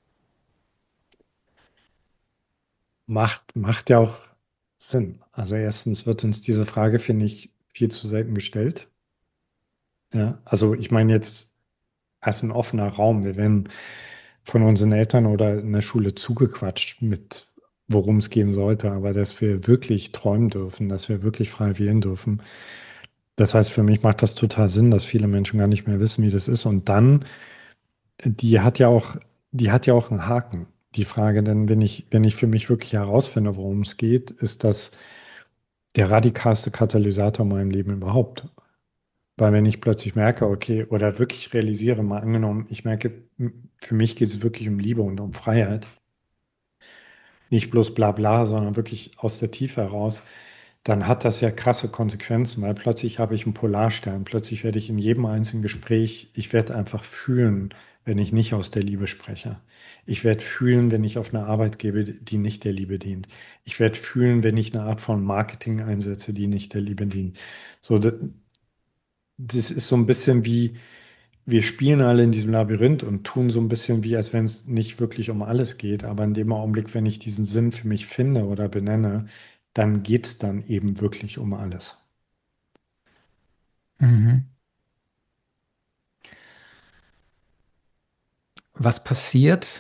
Macht, macht ja auch Sinn. Also erstens wird uns diese Frage, finde ich, viel zu selten gestellt. Ja, also ich meine jetzt als ein offener Raum. Wir werden von unseren Eltern oder in der Schule zugequatscht mit, worum es gehen sollte, aber dass wir wirklich träumen dürfen, dass wir wirklich frei wählen dürfen. Das heißt, für mich macht das total Sinn, dass viele Menschen gar nicht mehr wissen, wie das ist. Und dann, die hat ja auch, die hat ja auch einen Haken. Die Frage, denn wenn ich, wenn ich für mich wirklich herausfinde, worum es geht, ist das der radikalste Katalysator in meinem Leben überhaupt. Weil wenn ich plötzlich merke, okay, oder wirklich realisiere, mal angenommen, ich merke, m- für mich geht es wirklich um Liebe und um Freiheit, nicht bloß bla bla, sondern wirklich aus der Tiefe heraus, dann hat das ja krasse Konsequenzen, weil plötzlich habe ich einen Polarstern, plötzlich werde ich in jedem einzelnen Gespräch, ich werde einfach fühlen, wenn ich nicht aus der Liebe spreche. Ich werde fühlen, wenn ich auf eine Arbeit gebe, die nicht der Liebe dient. Ich werde fühlen, wenn ich eine Art von Marketing einsetze, die nicht der Liebe dient. So, das, das ist so ein bisschen wie, wir spielen alle in diesem Labyrinth und tun so ein bisschen wie, als wenn es nicht wirklich um alles geht. Aber in dem Augenblick, wenn ich diesen Sinn für mich finde oder benenne, dann geht es dann eben wirklich um alles. Mhm. Was passiert,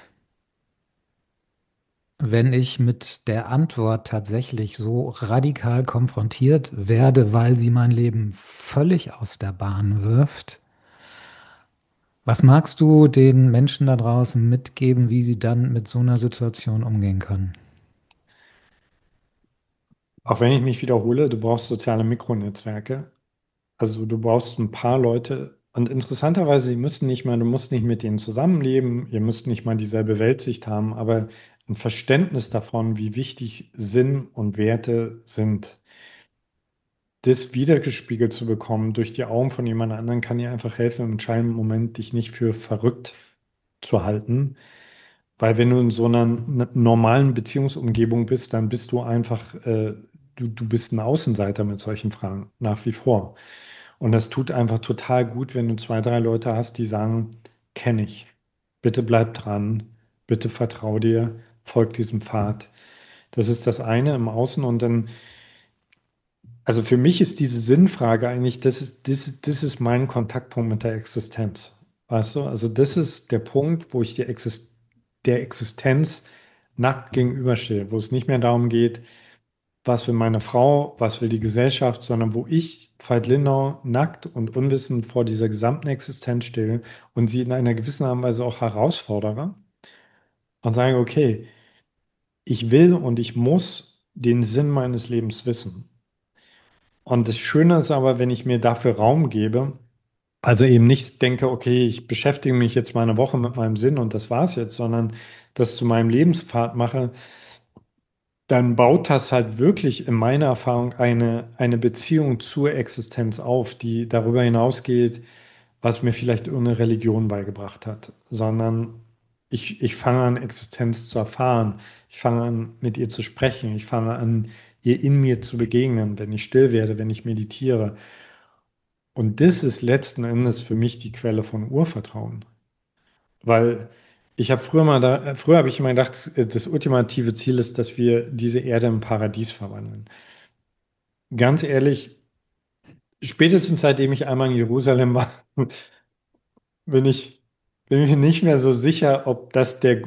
wenn ich mit der Antwort tatsächlich so radikal konfrontiert werde, weil sie mein Leben völlig aus der Bahn wirft? Was magst du den Menschen da draußen mitgeben, wie sie dann mit so einer Situation umgehen können? Auch wenn ich mich wiederhole, du brauchst soziale Mikronetzwerke. Also du brauchst ein paar Leute. Und interessanterweise, sie müssen nicht mal, du musst nicht mit denen zusammenleben, ihr müsst nicht mal dieselbe Weltsicht haben, aber ein Verständnis davon, wie wichtig Sinn und Werte sind. Das wiedergespiegelt zu bekommen durch die Augen von jemand anderem, kann dir einfach helfen, im entscheidenden Moment dich nicht für verrückt zu halten. Weil wenn du in so einer n- normalen Beziehungsumgebung bist, dann bist du einfach, äh, du, du bist ein Außenseiter mit solchen Fragen, nach wie vor. Und das tut einfach total gut, wenn du zwei, drei Leute hast, die sagen, kenne ich, bitte bleib dran, bitte vertrau dir, folg diesem Pfad. Das ist das eine im Außen und dann also für mich ist diese Sinnfrage eigentlich, das ist, das ist, das ist mein Kontaktpunkt mit der Existenz. Weißt du? Also das ist der Punkt, wo ich die Exist der Existenz nackt gegenüberstehe, wo es nicht mehr darum geht, was will meine Frau, was will die Gesellschaft, sondern wo ich, Veit Lindau, nackt und unwissend vor dieser gesamten Existenz stehe und sie in einer gewissen Art und Weise auch herausfordere und sage, okay, ich will und ich muss den Sinn meines Lebens wissen. Und das Schöne ist aber, wenn ich mir dafür Raum gebe, also eben nicht denke, okay, ich beschäftige mich jetzt mal eine Woche mit meinem Sinn und das war's jetzt, sondern das zu meinem Lebenspfad mache, dann baut das halt wirklich in meiner Erfahrung eine, eine Beziehung zur Existenz auf, die darüber hinausgeht, was mir vielleicht irgendeine Religion beigebracht hat, sondern ich, ich fange an, Existenz zu erfahren. Ich fange an, mit ihr zu sprechen. Ich fange an, ihr in mir zu begegnen, wenn ich still werde, wenn ich meditiere. Und das ist letzten Endes für mich die Quelle von Urvertrauen. Weil ich habe früher mal da, früher habe ich immer gedacht, das ultimative Ziel ist, dass wir diese Erde im Paradies verwandeln. Ganz ehrlich, spätestens seitdem ich einmal in Jerusalem war, bin ich, bin ich mir nicht mehr so sicher, ob das der,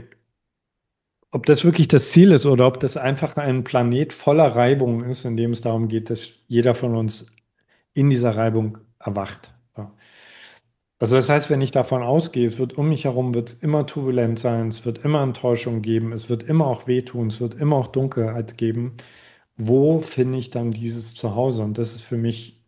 ob das wirklich das Ziel ist oder ob das einfach ein Planet voller Reibung ist, in dem es darum geht, dass jeder von uns in dieser Reibung erwacht. Ja. Also das heißt, wenn ich davon ausgehe, es wird um mich herum, wird es immer turbulent sein, es wird immer Enttäuschung geben, es wird immer auch wehtun, es wird immer auch Dunkelheit geben. Wo finde ich dann dieses Zuhause? Und das ist für mich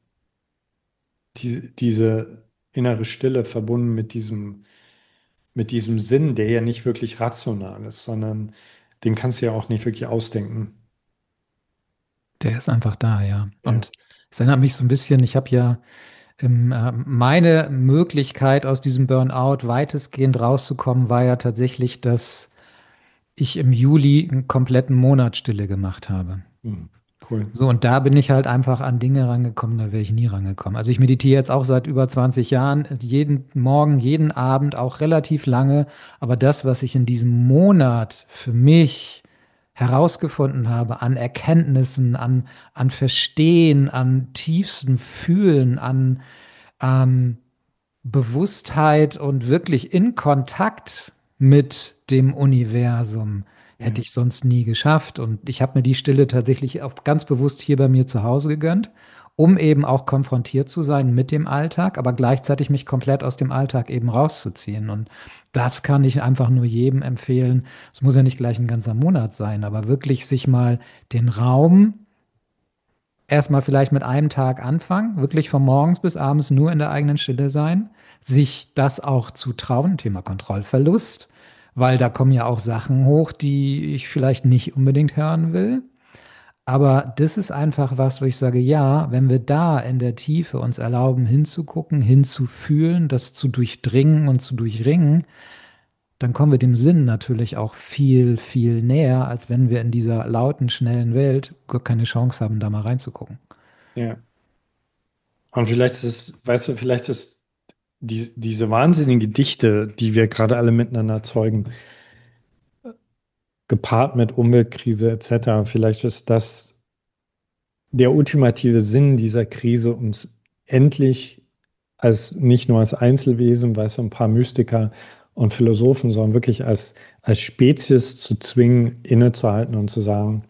die, diese innere Stille verbunden mit diesem, mit diesem Sinn, der ja nicht wirklich rational ist, sondern den kannst du ja auch nicht wirklich ausdenken. Der ist einfach da, ja. Ja. Und es erinnert mich so ein bisschen, ich habe ja ähm, äh, meine Möglichkeit aus diesem Burnout weitestgehend rauszukommen, war ja tatsächlich, dass ich im Juli einen kompletten Monat Stille gemacht habe. Hm, cool. So, und da bin ich halt einfach an Dinge rangekommen, da wäre ich nie rangekommen. Also ich meditiere jetzt auch seit über zwanzig Jahren, jeden Morgen, jeden Abend, auch relativ lange. Aber das, was ich in diesem Monat für mich herausgefunden habe an Erkenntnissen, an, an Verstehen, an tiefstem Fühlen, an ähm, Bewusstheit und wirklich in Kontakt mit dem Universum hätte Ja, ich sonst nie geschafft. Und ich habe mir die Stille tatsächlich auch ganz bewusst hier bei mir zu Hause gegönnt, um eben auch konfrontiert zu sein mit dem Alltag, aber gleichzeitig mich komplett aus dem Alltag eben rauszuziehen. Und das kann ich einfach nur jedem empfehlen. Es muss ja nicht gleich ein ganzer Monat sein, aber wirklich sich mal den Raum erstmal vielleicht mit einem Tag anfangen, wirklich von morgens bis abends nur in der eigenen Stille sein, sich das auch zu trauen, Thema Kontrollverlust, weil da kommen ja auch Sachen hoch, die ich vielleicht nicht unbedingt hören will. Aber das ist einfach was, wo ich sage, ja, wenn wir da in der Tiefe uns erlauben, hinzugucken, hinzufühlen, das zu durchdringen und zu durchringen, dann kommen wir dem Sinn natürlich auch viel, viel näher, als wenn wir in dieser lauten, schnellen Welt gar keine Chance haben, da mal reinzugucken. ja. Und vielleicht ist es, weißt du, vielleicht ist die, diese wahnsinnige Dichte, die wir gerade alle miteinander erzeugen, gepaart mit Umweltkrise et cetera, vielleicht ist das der ultimative Sinn dieser Krise, uns endlich als nicht nur als Einzelwesen, weißt du, ein paar Mystiker und Philosophen, sondern wirklich als, als Spezies zu zwingen, innezuhalten und zu sagen,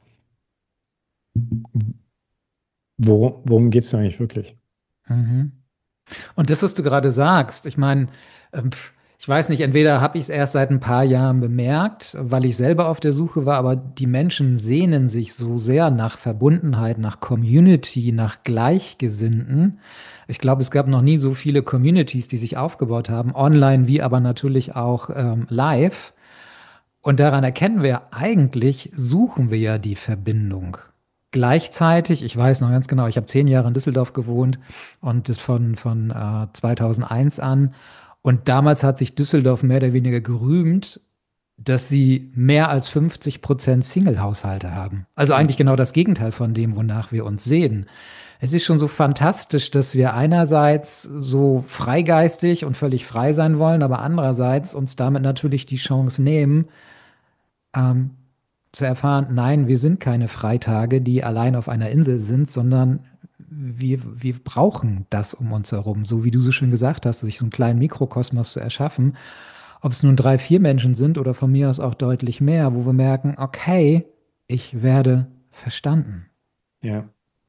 wo, worum geht es denn eigentlich wirklich? Mhm. Und das, was du gerade sagst, ich meine, ähm, pf, ich weiß nicht, entweder habe ich es erst seit ein paar Jahren bemerkt, weil ich selber auf der Suche war, aber die Menschen sehnen sich so sehr nach Verbundenheit, nach Community, nach Gleichgesinnten. Ich glaube, es gab noch nie so viele Communities, die sich aufgebaut haben, online wie aber natürlich auch ähm, live. Und daran erkennen wir, eigentlich suchen wir ja die Verbindung. Gleichzeitig, ich weiß noch ganz genau, ich habe zehn Jahre in Düsseldorf gewohnt und das von, von äh, zweitausendeins an. Und damals hat sich Düsseldorf mehr oder weniger gerühmt, dass sie mehr als fünfzig Prozent Single-Haushalte haben. Also Ja, eigentlich genau das Gegenteil von dem, wonach wir uns sehen. Es ist schon so fantastisch, dass wir einerseits so freigeistig und völlig frei sein wollen, aber andererseits uns damit natürlich die Chance nehmen, ähm, zu erfahren, nein, wir sind keine Freitage, die allein auf einer Insel sind, sondern wir, wir brauchen das um uns herum. So wie du so schön gesagt hast, sich so einen kleinen Mikrokosmos zu erschaffen. Ob es nun drei, vier Menschen sind oder von mir aus auch deutlich mehr, wo wir merken, okay, ich werde verstanden. ja.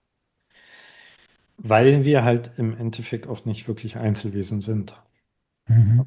Weil wir halt im Endeffekt auch nicht wirklich Einzelwesen sind. Mhm.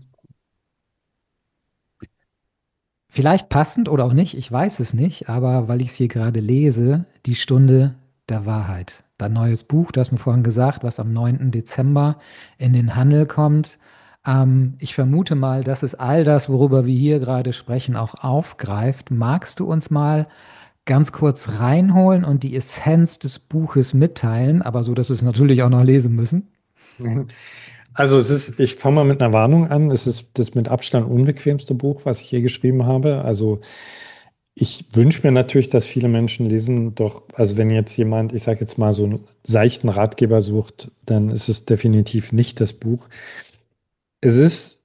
Vielleicht passend oder auch nicht, ich weiß es nicht, aber weil ich es hier gerade lese, die Stunde der Wahrheit. Dein neues Buch, du hast mir vorhin gesagt, was am neunten Dezember in den Handel kommt. Ähm, ich vermute mal, dass es all das, worüber wir hier gerade sprechen, auch aufgreift. Magst du uns mal ganz kurz reinholen und die Essenz des Buches mitteilen, aber so, dass wir es natürlich auch noch lesen müssen? Also es ist, ich fange mal mit einer Warnung an. Es ist das mit Abstand unbequemste Buch, was ich je geschrieben habe. Also ich wünsche mir natürlich, dass viele Menschen lesen, doch, also wenn jetzt jemand, ich sage jetzt mal, so einen seichten Ratgeber sucht, dann ist es definitiv nicht das Buch. Es ist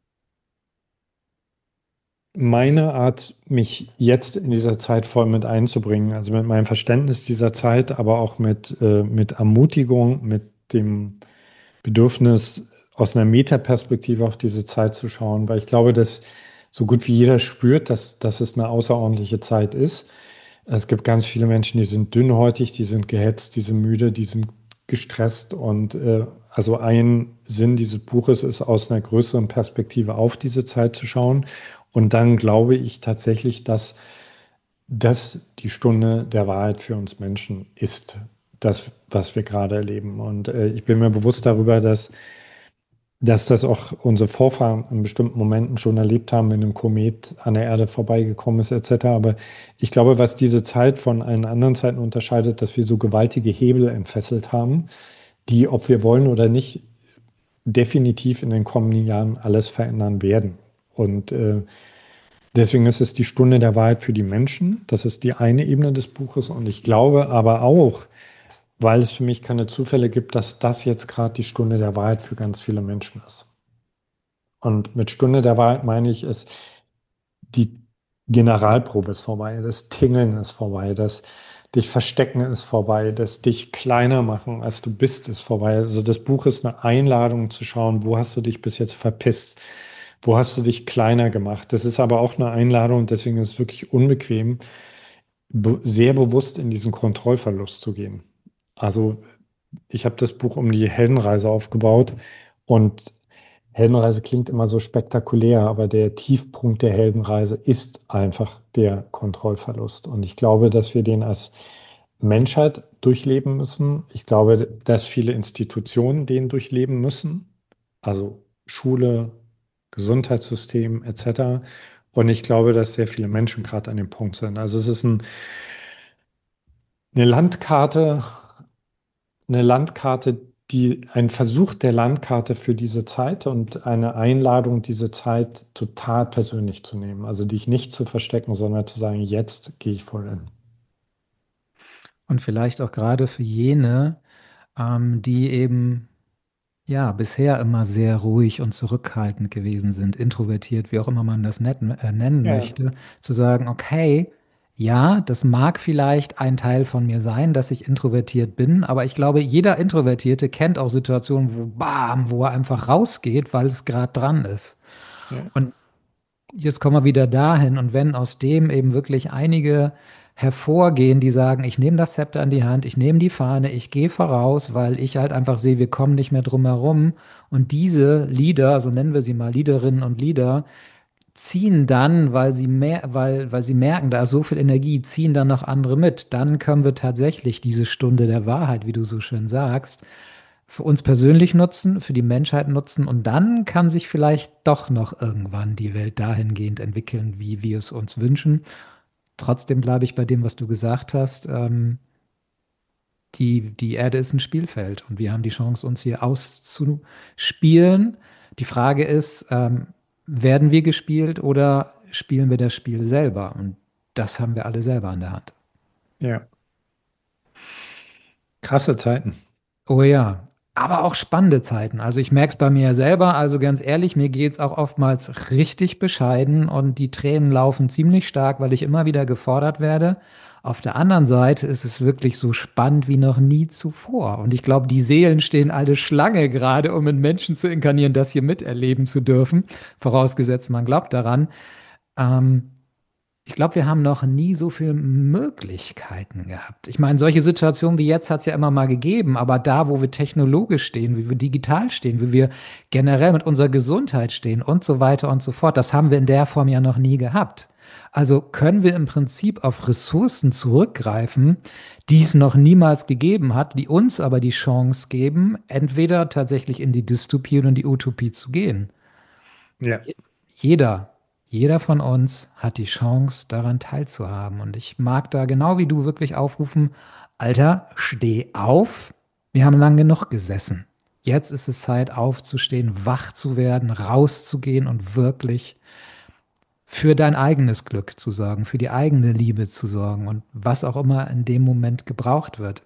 meine Art, mich jetzt in dieser Zeit voll mit einzubringen, also mit meinem Verständnis dieser Zeit, aber auch mit, äh, mit Ermutigung, mit dem Bedürfnis, aus einer Metaperspektive auf diese Zeit zu schauen, weil ich glaube, dass so gut wie jeder spürt, dass, dass es eine außerordentliche Zeit ist. Es gibt ganz viele Menschen, die sind dünnhäutig, die sind gehetzt, die sind müde, die sind gestresst. Und äh, also ein Sinn dieses Buches ist, aus einer größeren Perspektive auf diese Zeit zu schauen. Und dann glaube ich tatsächlich, dass das die Stunde der Wahrheit für uns Menschen ist, das, was wir gerade erleben. Und äh, ich bin mir bewusst darüber, dass dass das auch unsere Vorfahren in bestimmten Momenten schon erlebt haben, wenn ein Komet an der Erde vorbeigekommen ist, et cetera. Aber ich glaube, was diese Zeit von allen anderen Zeiten unterscheidet, dass wir so gewaltige Hebel entfesselt haben, die, ob wir wollen oder nicht, definitiv in den kommenden Jahren alles verändern werden. Und äh, deswegen ist es die Stunde der Wahrheit für die Menschen. Das ist die eine Ebene des Buches. Und ich glaube aber auch, weil es für mich keine Zufälle gibt, dass das jetzt gerade die Stunde der Wahrheit für ganz viele Menschen ist. Und mit Stunde der Wahrheit meine ich, ist die Generalprobe ist vorbei, das Tingeln ist vorbei, das dich verstecken ist vorbei, das dich kleiner machen, als du bist, ist vorbei. Also das Buch ist eine Einladung zu schauen, wo hast du dich bis jetzt verpisst, wo hast du dich kleiner gemacht. Das ist aber auch eine Einladung, deswegen ist es wirklich unbequem, be sehr bewusst in diesen Kontrollverlust zu gehen. Also ich habe das Buch um die Heldenreise aufgebaut und Heldenreise klingt immer so spektakulär, aber der Tiefpunkt der Heldenreise ist einfach der Kontrollverlust. Und ich glaube, dass wir den als Menschheit durchleben müssen. Ich glaube, dass viele Institutionen den durchleben müssen, also Schule, Gesundheitssystem et cetera. Und ich glaube, dass sehr viele Menschen gerade an dem Punkt sind. Also es ist ein, eine Landkarte, eine Landkarte, die ein Versuch der Landkarte für diese Zeit und eine Einladung, diese Zeit total persönlich zu nehmen. Also dich nicht zu verstecken, sondern zu sagen, jetzt gehe ich voll in. Und vielleicht auch gerade für jene, ähm, die eben ja bisher immer sehr ruhig und zurückhaltend gewesen sind, introvertiert, wie auch immer man das netten, äh, nennen Ja, möchte, zu sagen, okay, ja, das mag vielleicht ein Teil von mir sein, dass ich introvertiert bin, aber ich glaube, jeder Introvertierte kennt auch Situationen, wo bam, wo er einfach rausgeht, weil es gerade dran ist. ja, Und jetzt kommen wir wieder dahin, und wenn aus dem eben wirklich einige hervorgehen, die sagen, ich nehme das Zepter in die Hand, ich nehme die Fahne, ich gehe voraus, weil ich halt einfach sehe, wir kommen nicht mehr drum herum. Und diese Leader, so nennen wir sie mal, Leaderinnen und Leader, ziehen dann, weil sie mehr, weil, weil sie merken, da ist so viel Energie, ziehen dann noch andere mit. Dann können wir tatsächlich diese Stunde der Wahrheit, wie du so schön sagst, für uns persönlich nutzen, für die Menschheit nutzen, und dann kann sich vielleicht doch noch irgendwann die Welt dahingehend entwickeln, wie wir es uns wünschen. Trotzdem bleibe ich bei dem, was du gesagt hast. Ähm, die, die Erde ist ein Spielfeld und wir haben die Chance, uns hier auszuspielen. Die Frage ist, ähm, werden wir gespielt oder spielen wir das Spiel selber? Und das haben wir alle selber an der Hand. ja. Krasse Zeiten. Oh ja, aber auch spannende Zeiten. Also ich merke es bei mir ja selber. Also ganz ehrlich, mir geht es auch oftmals richtig bescheiden und die Tränen laufen ziemlich stark, weil ich immer wieder gefordert werde. Auf der anderen Seite ist es wirklich so spannend wie noch nie zuvor. Und ich glaube, die Seelen stehen alle Schlange gerade, um in Menschen zu inkarnieren, das hier miterleben zu dürfen. Vorausgesetzt, man glaubt daran. Ähm, Ich glaube, wir haben noch nie so viele Möglichkeiten gehabt. Ich meine, solche Situationen wie jetzt hat es ja immer mal gegeben, aber da, wo wir technologisch stehen, wie wir digital stehen, wie wir generell mit unserer Gesundheit stehen und so weiter und so fort, das haben wir in der Form ja noch nie gehabt. Also können wir im Prinzip auf Ressourcen zurückgreifen, die es noch niemals gegeben hat, die uns aber die Chance geben, entweder tatsächlich in die Dystopie oder in die Utopie zu gehen. Ja. Jeder, jeder von uns hat die Chance, daran teilzuhaben. Und ich mag da genau wie du wirklich aufrufen, Alter, steh auf. Wir haben lang genug gesessen. Jetzt ist es Zeit aufzustehen, wach zu werden, rauszugehen und wirklich für dein eigenes Glück zu sorgen, für die eigene Liebe zu sorgen und was auch immer in dem Moment gebraucht wird.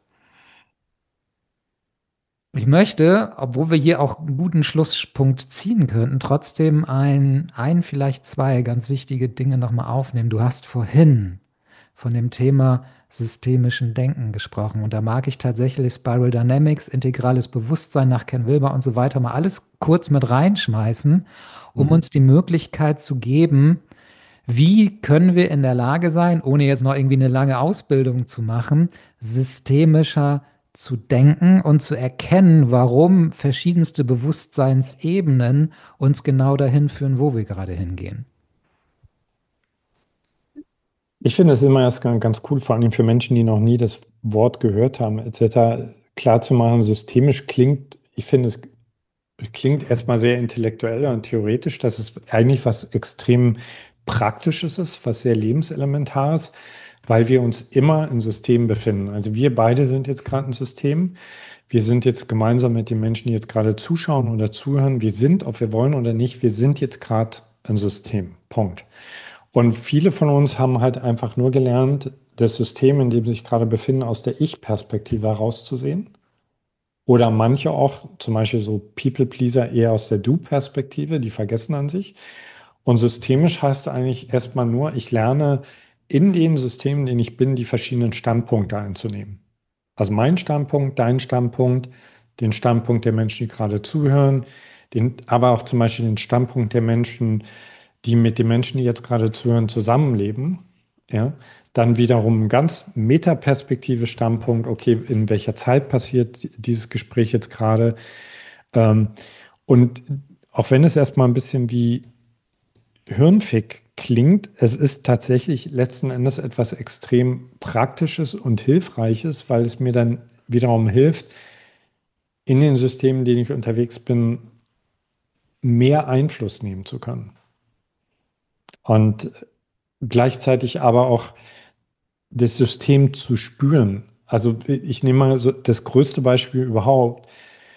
Ich möchte, obwohl wir hier auch einen guten Schlusspunkt ziehen könnten, trotzdem ein, ein, vielleicht zwei ganz wichtige Dinge nochmal aufnehmen. Du hast vorhin von dem Thema systemischen Denken gesprochen. Und da mag ich tatsächlich Spiral Dynamics, integrales Bewusstsein nach Ken Wilber und so weiter mal alles kurz mit reinschmeißen, um Mhm. uns die Möglichkeit zu geben, wie können wir in der Lage sein, ohne jetzt noch irgendwie eine lange Ausbildung zu machen, systemischer zu denken und zu erkennen, warum verschiedenste Bewusstseinsebenen uns genau dahin führen, wo wir gerade hingehen. Ich finde es immer erst ganz ganz cool, vor allem für Menschen, die noch nie das Wort gehört haben, et cetera, klarzumachen, systemisch klingt, ich finde es klingt erstmal sehr intellektuell und theoretisch, dass es eigentlich was extrem Praktisches ist, was sehr Lebenselementares, weil wir uns immer in Systemen befinden. Also wir beide sind jetzt gerade ein System. Wir sind jetzt gemeinsam mit den Menschen, die jetzt gerade zuschauen oder zuhören. Wir sind, ob wir wollen oder nicht, wir sind jetzt gerade ein System. Punkt. Und viele von uns haben halt einfach nur gelernt, das System, in dem sie sich gerade befinden, aus der Ich-Perspektive herauszusehen. Oder manche auch, zum Beispiel so People-Pleaser, eher aus der Du-Perspektive, die vergessen an sich. Und systemisch heißt eigentlich erstmal nur, ich lerne in den Systemen, in denen ich bin, die verschiedenen Standpunkte einzunehmen. Also mein Standpunkt, dein Standpunkt, den Standpunkt der Menschen, die gerade zuhören, den, aber auch zum Beispiel den Standpunkt der Menschen, die mit den Menschen, die jetzt gerade zuhören, zusammenleben. Ja, dann wiederum ein ganz Metaperspektive Standpunkt, okay, in welcher Zeit passiert dieses Gespräch jetzt gerade? Ähm, und auch wenn es erstmal ein bisschen wie Hirnfick klingt, es ist tatsächlich letzten Endes etwas extrem Praktisches und Hilfreiches, weil es mir dann wiederum hilft, in den Systemen, in denen ich unterwegs bin, mehr Einfluss nehmen zu können. Und gleichzeitig aber auch das System zu spüren. Also ich nehme mal so das größte Beispiel überhaupt.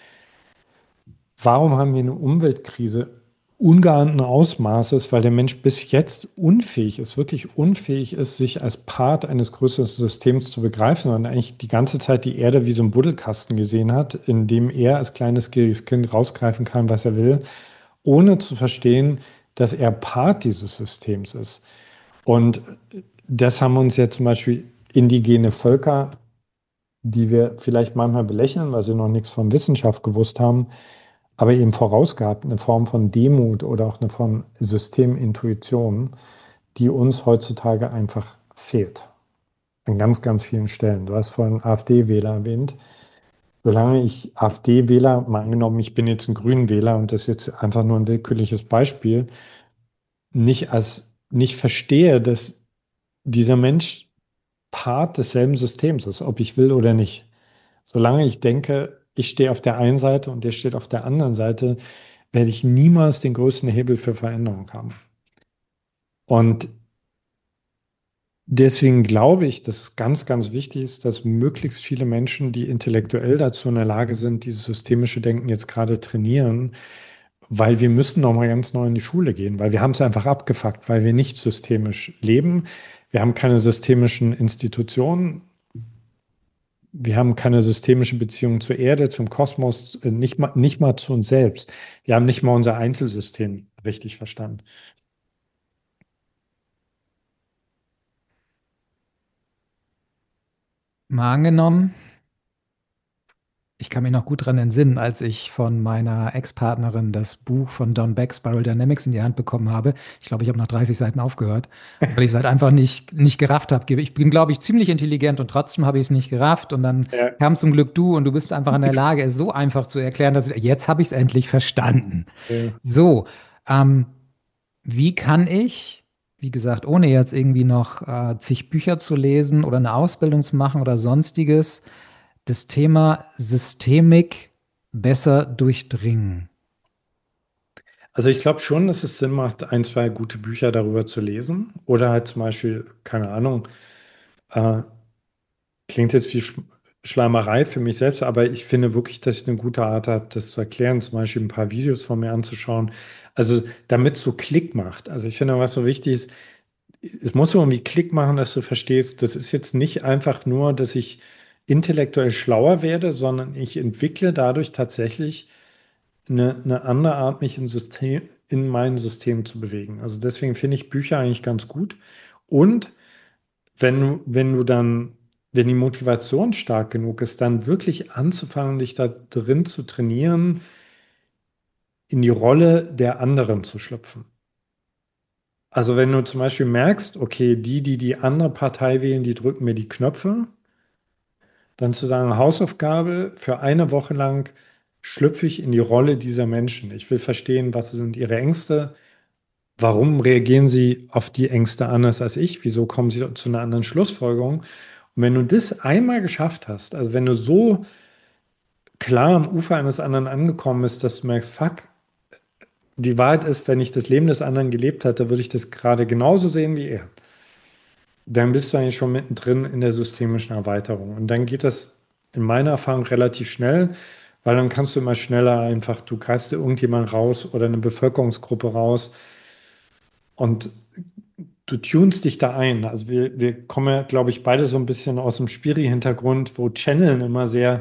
Warum haben wir eine Umweltkrise ungeahnten Ausmaßes? Weil der Mensch bis jetzt unfähig ist, wirklich unfähig ist, sich als Part eines größeren Systems zu begreifen und eigentlich die ganze Zeit die Erde wie so ein Buddelkasten gesehen hat, in dem er als kleines gieriges Kind rausgreifen kann, was er will, ohne zu verstehen, dass er Part dieses Systems ist. Und das haben uns ja zum Beispiel indigene Völker, die wir vielleicht manchmal belächeln, weil sie noch nichts von Wissenschaft gewusst haben, aber eben vorausgehabt, eine Form von Demut oder auch eine Form Systemintuition, die uns heutzutage einfach fehlt. An ganz, ganz vielen Stellen. Du hast vorhin AfD-Wähler erwähnt. Solange ich AfD-Wähler, mal angenommen, ich bin jetzt ein Grünen-Wähler und das ist jetzt einfach nur ein willkürliches Beispiel, nicht als nicht verstehe, dass dieser Mensch Part desselben Systems ist, ob ich will oder nicht. Solange ich denke, ich stehe auf der einen Seite und der steht auf der anderen Seite, werde ich niemals den größten Hebel für Veränderung haben. Und deswegen glaube ich, dass es ganz, ganz wichtig ist, dass möglichst viele Menschen, die intellektuell dazu in der Lage sind, dieses systemische Denken jetzt gerade trainieren, weil wir müssen nochmal ganz neu in die Schule gehen, weil wir haben es einfach abgefuckt, weil wir nicht systemisch leben. Wir haben keine systemischen Institutionen. Wir haben keine systemische Beziehung zur Erde, zum Kosmos, äh, nicht mal, nicht mal zu uns selbst. Wir haben nicht mal unser Einzelsystem richtig verstanden. Mal angenommen, ich kann mich noch gut daran entsinnen, als ich von meiner Ex-Partnerin das Buch von Don Beck, Spiral Dynamics, in die Hand bekommen habe. Ich glaube, ich habe nach dreißig Seiten aufgehört, weil ich es halt einfach nicht, nicht gerafft habe. Ich bin, glaube ich, ziemlich intelligent und trotzdem habe ich es nicht gerafft. Und dann Ja. kam zum Glück du und du bist einfach in der Lage, es so einfach zu erklären, dass ich, jetzt habe ich es endlich verstanden. Ja. So, ähm, wie kann ich, wie gesagt, ohne jetzt irgendwie noch äh, zig Bücher zu lesen oder eine Ausbildung zu machen oder sonstiges, das Thema Systemik besser durchdringen? Also ich glaube schon, dass es Sinn macht, ein, zwei gute Bücher darüber zu lesen. Oder halt zum Beispiel, keine Ahnung, äh, klingt jetzt wie Sch Schleimerei für mich selbst, aber ich finde wirklich, dass ich eine gute Art habe, das zu erklären, zum Beispiel ein paar Videos von mir anzuschauen. Also damit es so Klick macht. Also ich finde, was so wichtig ist, es muss so irgendwie Klick machen, dass du verstehst, das ist jetzt nicht einfach nur, dass ich intellektuell schlauer werde, sondern ich entwickle dadurch tatsächlich eine, eine andere Art, mich in System, in mein System zu bewegen. Also deswegen finde ich Bücher eigentlich ganz gut. Und wenn du, wenn du dann, wenn die Motivation stark genug ist, dann wirklich anzufangen, dich da drin zu trainieren, in die Rolle der anderen zu schlüpfen. Also wenn du zum Beispiel merkst, okay, die, die die andere Partei wählen, die drücken mir die Knöpfe, dann zu sagen, Hausaufgabe für eine Woche lang schlüpfe ich in die Rolle dieser Menschen. Ich will verstehen, was sind ihre Ängste, warum reagieren sie auf die Ängste anders als ich, wieso kommen sie zu einer anderen Schlussfolgerung. Und wenn du das einmal geschafft hast, also wenn du so klar am Ufer eines anderen angekommen bist, dass du merkst, fuck, die Wahrheit ist, wenn ich das Leben des anderen gelebt hätte, würde ich das gerade genauso sehen wie er. Dann bist du eigentlich schon mittendrin in der systemischen Erweiterung. Und dann geht das in meiner Erfahrung relativ schnell, weil dann kannst du immer schneller einfach, du greifst dir irgendjemand raus oder eine Bevölkerungsgruppe raus und du tunst dich da ein. Also wir, wir kommen ja, glaube ich, beide so ein bisschen aus dem Spiri-Hintergrund, wo Channeln immer sehr,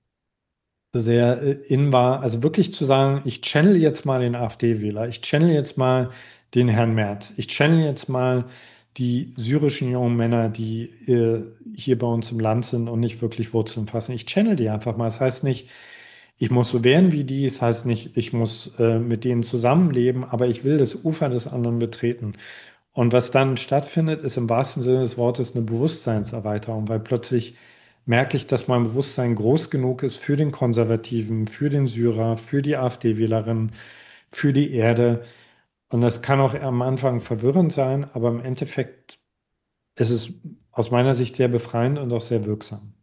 sehr äh, in war. Also wirklich zu sagen, ich channel jetzt mal den AfD-Wähler, ich channel jetzt mal den Herrn Merz, ich channel jetzt mal die syrischen jungen Männer, die äh, hier bei uns im Land sind und nicht wirklich Wurzeln fassen. Ich channel die einfach mal. Das heißt nicht, ich muss so werden wie die, das heißt nicht, ich muss äh, mit denen zusammenleben, aber ich will das Ufer des anderen betreten. Und was dann stattfindet, ist im wahrsten Sinne des Wortes eine Bewusstseinserweiterung, weil plötzlich merke ich, dass mein Bewusstsein groß genug ist für den Konservativen, für den Syrer, für die AfD-Wählerin, für die Erde. Und das kann auch am Anfang verwirrend sein, aber im Endeffekt ist es aus meiner Sicht sehr befreiend und auch sehr wirksam.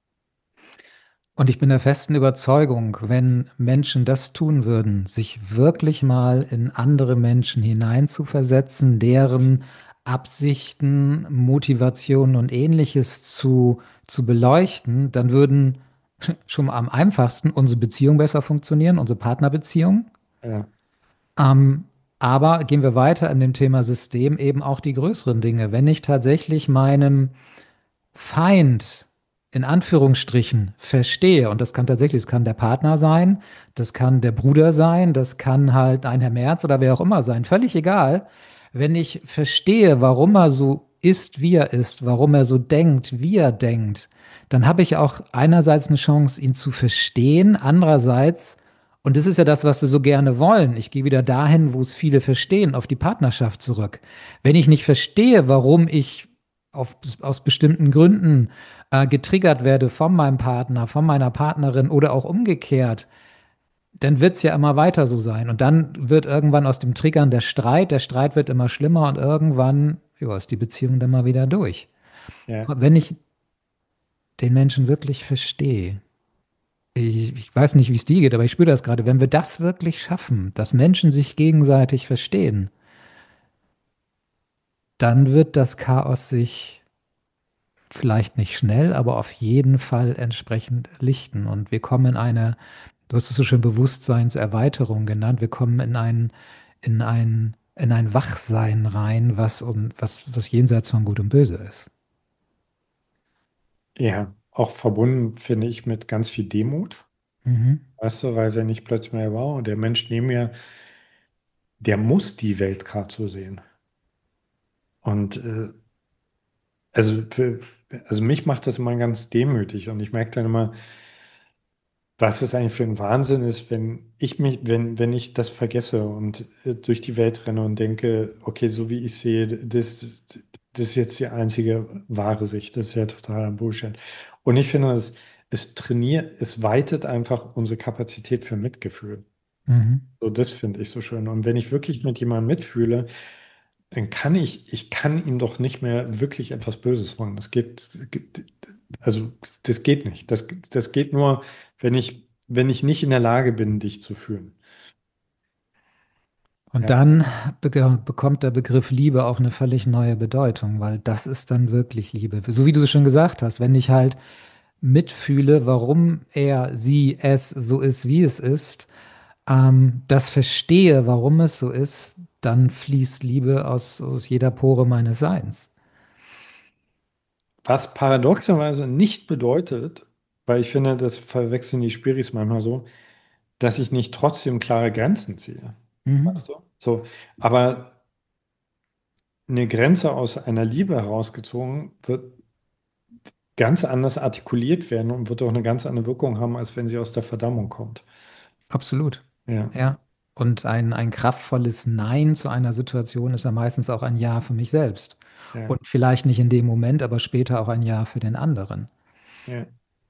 Und ich bin der festen Überzeugung, wenn Menschen das tun würden, sich wirklich mal in andere Menschen hineinzuversetzen, deren Absichten, Motivationen und Ähnliches zu, zu beleuchten, dann würden schon am einfachsten unsere Beziehung besser funktionieren, unsere Partnerbeziehung. Ja, Ähm, aber gehen wir weiter in dem Thema System, eben auch die größeren Dinge. Wenn ich tatsächlich meinem Feind in Anführungsstrichen verstehe, und das kann tatsächlich, das kann der Partner sein, das kann der Bruder sein, das kann halt ein Herr Merz oder wer auch immer sein, völlig egal. Wenn ich verstehe, warum er so ist, wie er ist, warum er so denkt, wie er denkt, dann habe ich auch einerseits eine Chance, ihn zu verstehen, andererseits, und das ist ja das, was wir so gerne wollen, ich gehe wieder dahin, wo es viele verstehen, auf die Partnerschaft zurück. Wenn ich nicht verstehe, warum ich auf, aus bestimmten Gründen äh, getriggert werde von meinem Partner, von meiner Partnerin oder auch umgekehrt, dann wird es ja immer weiter so sein. Und dann wird irgendwann aus dem Triggern der Streit, der Streit wird immer schlimmer und irgendwann ja, ist die Beziehung dann mal wieder durch. ja, Aber wenn ich den Menschen wirklich verstehe, ich, ich weiß nicht, wie es dir geht, aber ich spüre das gerade, wenn wir das wirklich schaffen, dass Menschen sich gegenseitig verstehen, dann wird das Chaos sich vielleicht nicht schnell, aber auf jeden Fall entsprechend lichten. Und wir kommen in eine, du hast es so schön Bewusstseinserweiterung genannt, wir kommen in ein, in ein, in ein Wachsein rein, was, und was, was jenseits von Gut und Böse ist. ja. Auch verbunden, finde ich, mit ganz viel Demut. Mhm. Weißt du, weil wenn ich plötzlich mal, wow, der Mensch neben mir, der muss die Welt gerade so sehen. Und äh, also, für, also mich macht das immer ganz demütig und ich merke dann immer, was das eigentlich für ein Wahnsinn ist, wenn ich mich, wenn, wenn ich das vergesse und äh, durch die Welt renne und denke, okay, so wie ich sehe, das, das ist jetzt die einzige wahre Sicht. Das ist ja totaler Bullshit. Und ich finde, es, es trainiert, es weitet einfach unsere Kapazität für Mitgefühl. Mhm. So, das finde ich so schön. Und wenn ich wirklich mit jemandem mitfühle, dann kann ich, ich kann ihm doch nicht mehr wirklich etwas Böses wollen. Das geht, also das geht nicht. Das, das geht nur, wenn ich, wenn ich nicht in der Lage bin, dich zu fühlen. Und Ja, dann be bekommt der Begriff Liebe auch eine völlig neue Bedeutung, weil das ist dann wirklich Liebe. So wie du es schon gesagt hast, wenn ich halt mitfühle, warum er, sie, es so ist, wie es ist, ähm, das verstehe, warum es so ist, dann fließt Liebe aus, aus jeder Pore meines Seins. was paradoxerweise nicht bedeutet, weil ich finde, das verwechseln die Spiris manchmal so, dass ich nicht trotzdem klare Grenzen ziehe. Mhm. Weißt du? So, aber eine Grenze aus einer Liebe herausgezogen wird ganz anders artikuliert werden und wird auch eine ganz andere Wirkung haben, als wenn sie aus der Verdammung kommt. Absolut. Ja, Ja. Und ein, ein kraftvolles Nein zu einer Situation ist ja meistens auch ein Ja für mich selbst. ja, Und vielleicht nicht in dem Moment, aber später auch ein Ja für den anderen. ja.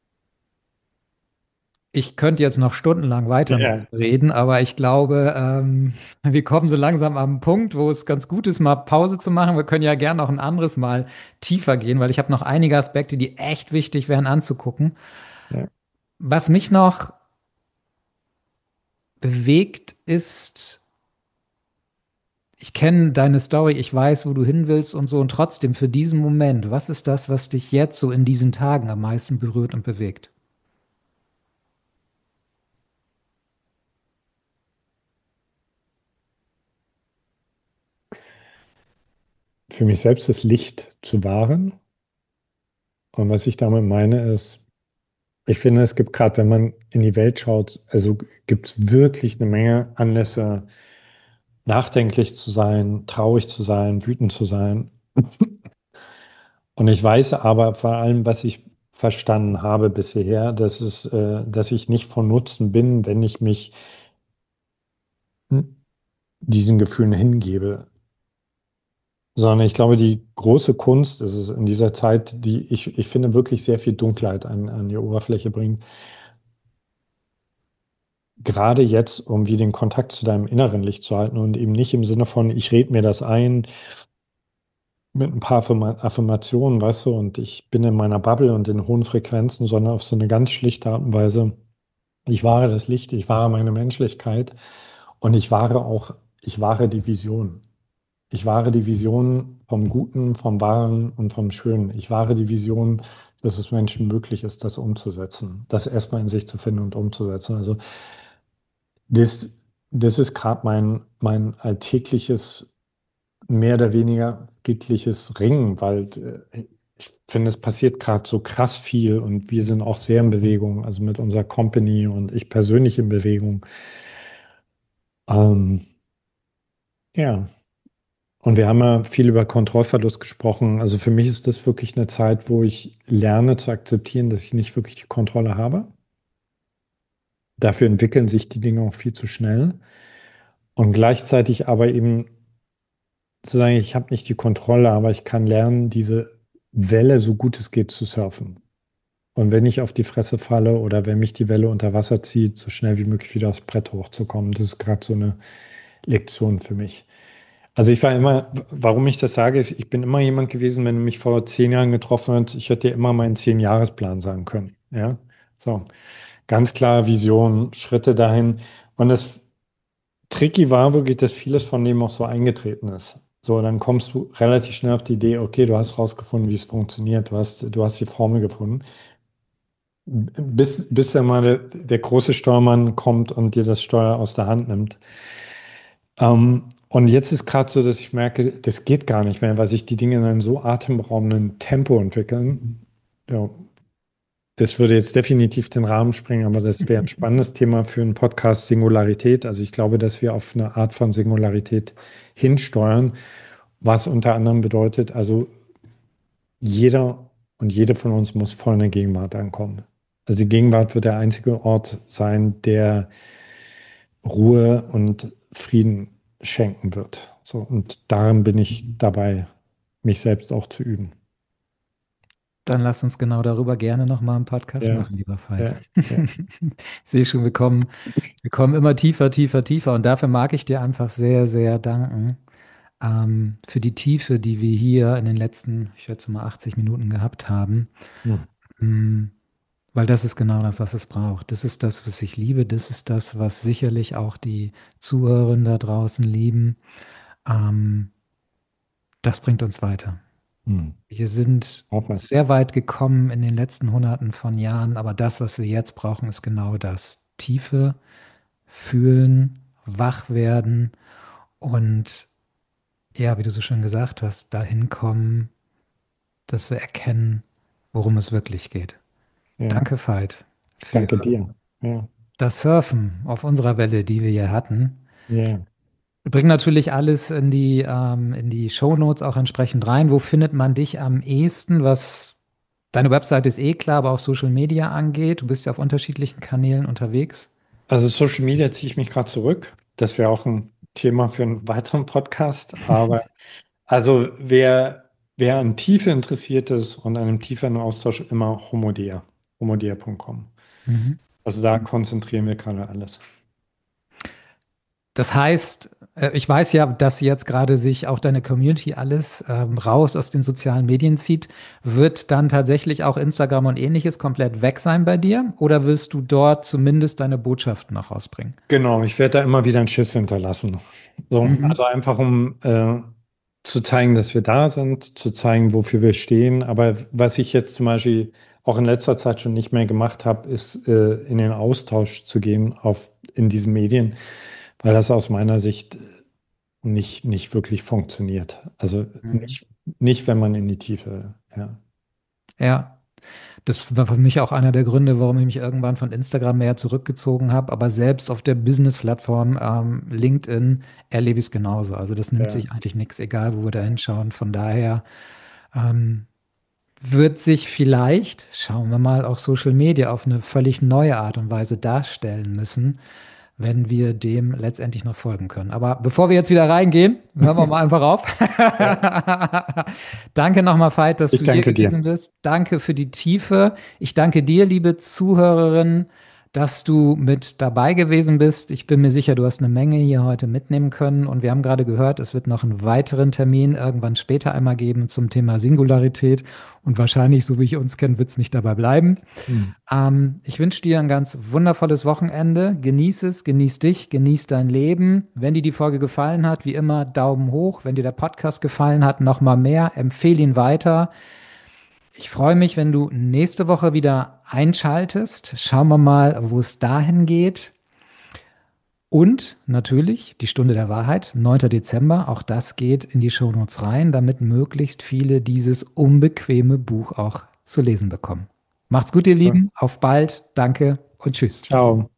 Ich könnte jetzt noch stundenlang weiter mit Ja, dir reden, aber ich glaube, ähm, wir kommen so langsam am Punkt, wo es ganz gut ist, mal Pause zu machen. Wir können ja gern noch ein anderes Mal tiefer gehen, weil ich habe noch einige Aspekte, die echt wichtig wären anzugucken. ja. Was mich noch bewegt ist, ich kenne deine Story, ich weiß, wo du hin willst und so, und trotzdem für diesen Moment, was ist das, was dich jetzt so in diesen Tagen am meisten berührt und bewegt? Für mich selbst das Licht zu wahren. Und was ich damit meine, ist, ich finde, es gibt gerade, wenn man in die Welt schaut, also gibt es wirklich eine Menge Anlässe, nachdenklich zu sein, traurig zu sein, wütend zu sein. Und ich weiß aber vor allem, was ich verstanden habe bisher, dass es, äh, dass ich nicht von Nutzen bin, wenn ich mich diesen Gefühlen hingebe. Sondern ich glaube, die große Kunst ist es in dieser Zeit, die ich, ich finde, wirklich sehr viel Dunkelheit an, an die Oberfläche bringt. Gerade jetzt, um wie den Kontakt zu deinem inneren Licht zu halten und eben nicht im Sinne von, ich rede mir das ein mit ein paar Affirma- Affirmationen, weißt du, und ich bin in meiner Bubble und in hohen Frequenzen, sondern auf so eine ganz schlichte Art und Weise. Ich wahre das Licht, ich wahre meine Menschlichkeit und ich wahre auch, ich wahre die Vision. Ich wahre die Vision vom Guten, vom Wahren und vom Schönen. Ich wahre die Vision, dass es Menschen möglich ist, das umzusetzen, das erstmal in sich zu finden und umzusetzen. Also das, das ist gerade mein, mein alltägliches, mehr oder weniger friedliches Ringen, weil äh, ich finde, es passiert gerade so krass viel und wir sind auch sehr in Bewegung, also mit unserer Company und ich persönlich in Bewegung. Ähm, ja. Und wir haben ja viel über Kontrollverlust gesprochen. Also für mich ist das wirklich eine Zeit, wo ich lerne zu akzeptieren, dass ich nicht wirklich die Kontrolle habe. Dafür entwickeln sich die Dinge auch viel zu schnell. Und gleichzeitig aber eben zu sagen, ich habe nicht die Kontrolle, aber ich kann lernen, diese Welle so gut es geht zu surfen. Und wenn ich auf die Fresse falle oder wenn mich die Welle unter Wasser zieht, so schnell wie möglich wieder aufs Brett hochzukommen. Das ist gerade so eine Lektion für mich. Also ich war immer, warum ich das sage, ich bin immer jemand gewesen, wenn du mich vor zehn Jahren getroffen hast, ich hätte dir immer meinen Zehn-Jahres-Plan sagen können. Ja, so ganz klare Vision, Schritte dahin. Und das Tricky war wirklich, dass vieles von dem auch so eingetreten ist. So, dann kommst du relativ schnell auf die Idee, okay, du hast rausgefunden, wie es funktioniert, du hast, du hast die Formel gefunden. Bis, bis dann mal der, der große Steuermann kommt und dir das Steuer aus der Hand nimmt. Ähm, und jetzt ist gerade so, dass ich merke, das geht gar nicht mehr, weil sich die Dinge in einem so atemberaubenden Tempo entwickeln. Ja, das würde jetzt definitiv den Rahmen sprengen, aber das wäre ein spannendes Thema für einen Podcast Singularität. Also ich glaube, dass wir auf eine Art von Singularität hinsteuern, was unter anderem bedeutet, also jeder und jede von uns muss voll in der Gegenwart ankommen. Also die Gegenwart wird der einzige Ort sein, der Ruhe und Frieden schenken wird. So, und darin bin ich dabei, mich selbst auch zu üben. Dann lass uns genau darüber gerne nochmal einen Podcast Ja, machen, lieber Veit. ja, ja. Ich sehe schon, wir kommen, wir kommen immer tiefer, tiefer, tiefer. Und dafür mag ich dir einfach sehr, sehr danken, ähm, für die Tiefe, die wir hier in den letzten, ich schätze mal, achtzig Minuten gehabt haben. Hm, Mm, Weil das ist genau das, was es braucht. Das ist das, was ich liebe. Das ist das, was sicherlich auch die Zuhörerinnen da draußen lieben. Ähm, Das bringt uns weiter. hm. Wir sind Hoffe. sehr weit gekommen in den letzten Hunderten von Jahren, aber das, was wir jetzt brauchen, ist genau das. Tiefe, fühlen, wach werden und ja, wie du so schön gesagt hast, dahin kommen, dass wir erkennen, worum es wirklich geht. Ja, Danke, Veit, für danke dir. Ja, das Surfen auf unserer Welle, die wir hier hatten. ja. Wir bringen natürlich alles in die, ähm, in die Shownotes auch entsprechend rein. Wo findet man dich am ehesten, was deine Website ist eh klar, aber auch Social Media angeht? Du bist ja auf unterschiedlichen Kanälen unterwegs. Also Social Media ziehe ich mich gerade zurück. Das wäre auch ein Thema für einen weiteren Podcast. Aber also wer, wer an Tiefe interessiert ist und an einem tieferen Austausch, immer Homodea, homodea punkt com. Mhm. Also da konzentrieren wir gerade alles. Das heißt, äh, ich weiß ja, dass jetzt gerade sich auch deine Community alles ähm, raus aus den sozialen Medien zieht. Wird dann tatsächlich auch Instagram und ähnliches komplett weg sein bei dir? Oder wirst du dort zumindest deine Botschaften noch rausbringen? Genau, ich werde da immer wieder einen Schiss hinterlassen. So, Mhm. also einfach um äh, zu zeigen, dass wir da sind, zu zeigen, wofür wir stehen. Aber was ich jetzt zum Beispiel auch in letzter Zeit schon nicht mehr gemacht habe, ist äh, in den Austausch zu gehen auf, in diesen Medien, weil das aus meiner Sicht nicht, nicht wirklich funktioniert. Also Mhm. nicht, nicht, wenn man in die Tiefe, ja. Ja. Das war für mich auch einer der Gründe, warum ich mich irgendwann von Instagram mehr zurückgezogen habe. Aber selbst auf der Business-Plattform ähm, LinkedIn erlebe ich es genauso. Also das nimmt Ja. sich eigentlich nichts, egal wo wir da hinschauen. Von daher ähm, wird sich vielleicht, schauen wir mal, auch Social Media auf eine völlig neue Art und Weise darstellen müssen, wenn wir dem letztendlich noch folgen können. Aber bevor wir jetzt wieder reingehen, hören wir mal einfach auf. Ja. Danke nochmal, Veit, dass Ich du hier danke dir. gewesen bist. Danke für die Tiefe. Ich danke dir, liebe Zuhörerin, dass du mit dabei gewesen bist. Ich bin mir sicher, du hast eine Menge hier heute mitnehmen können. Und wir haben gerade gehört, es wird noch einen weiteren Termin irgendwann später einmal geben zum Thema Singularität. Und wahrscheinlich, so wie ich uns kenne, wird es nicht dabei bleiben. Hm. Ähm, ich wünsche dir ein ganz wundervolles Wochenende. Genieß es, genieß dich, genieß dein Leben. Wenn dir die Folge gefallen hat, wie immer, Daumen hoch. Wenn dir der Podcast gefallen hat, noch mal mehr. Empfehle ihn weiter. Ich freue mich, wenn du nächste Woche wieder einschaltest. Schauen wir mal, wo es dahin geht. Und natürlich die Stunde der Wahrheit, neunter Dezember. Auch das geht in die Shownotes rein, damit möglichst viele dieses unbequeme Buch auch zu lesen bekommen. Macht's gut, ihr Super. Lieben. Auf bald. Danke und tschüss. Ciao.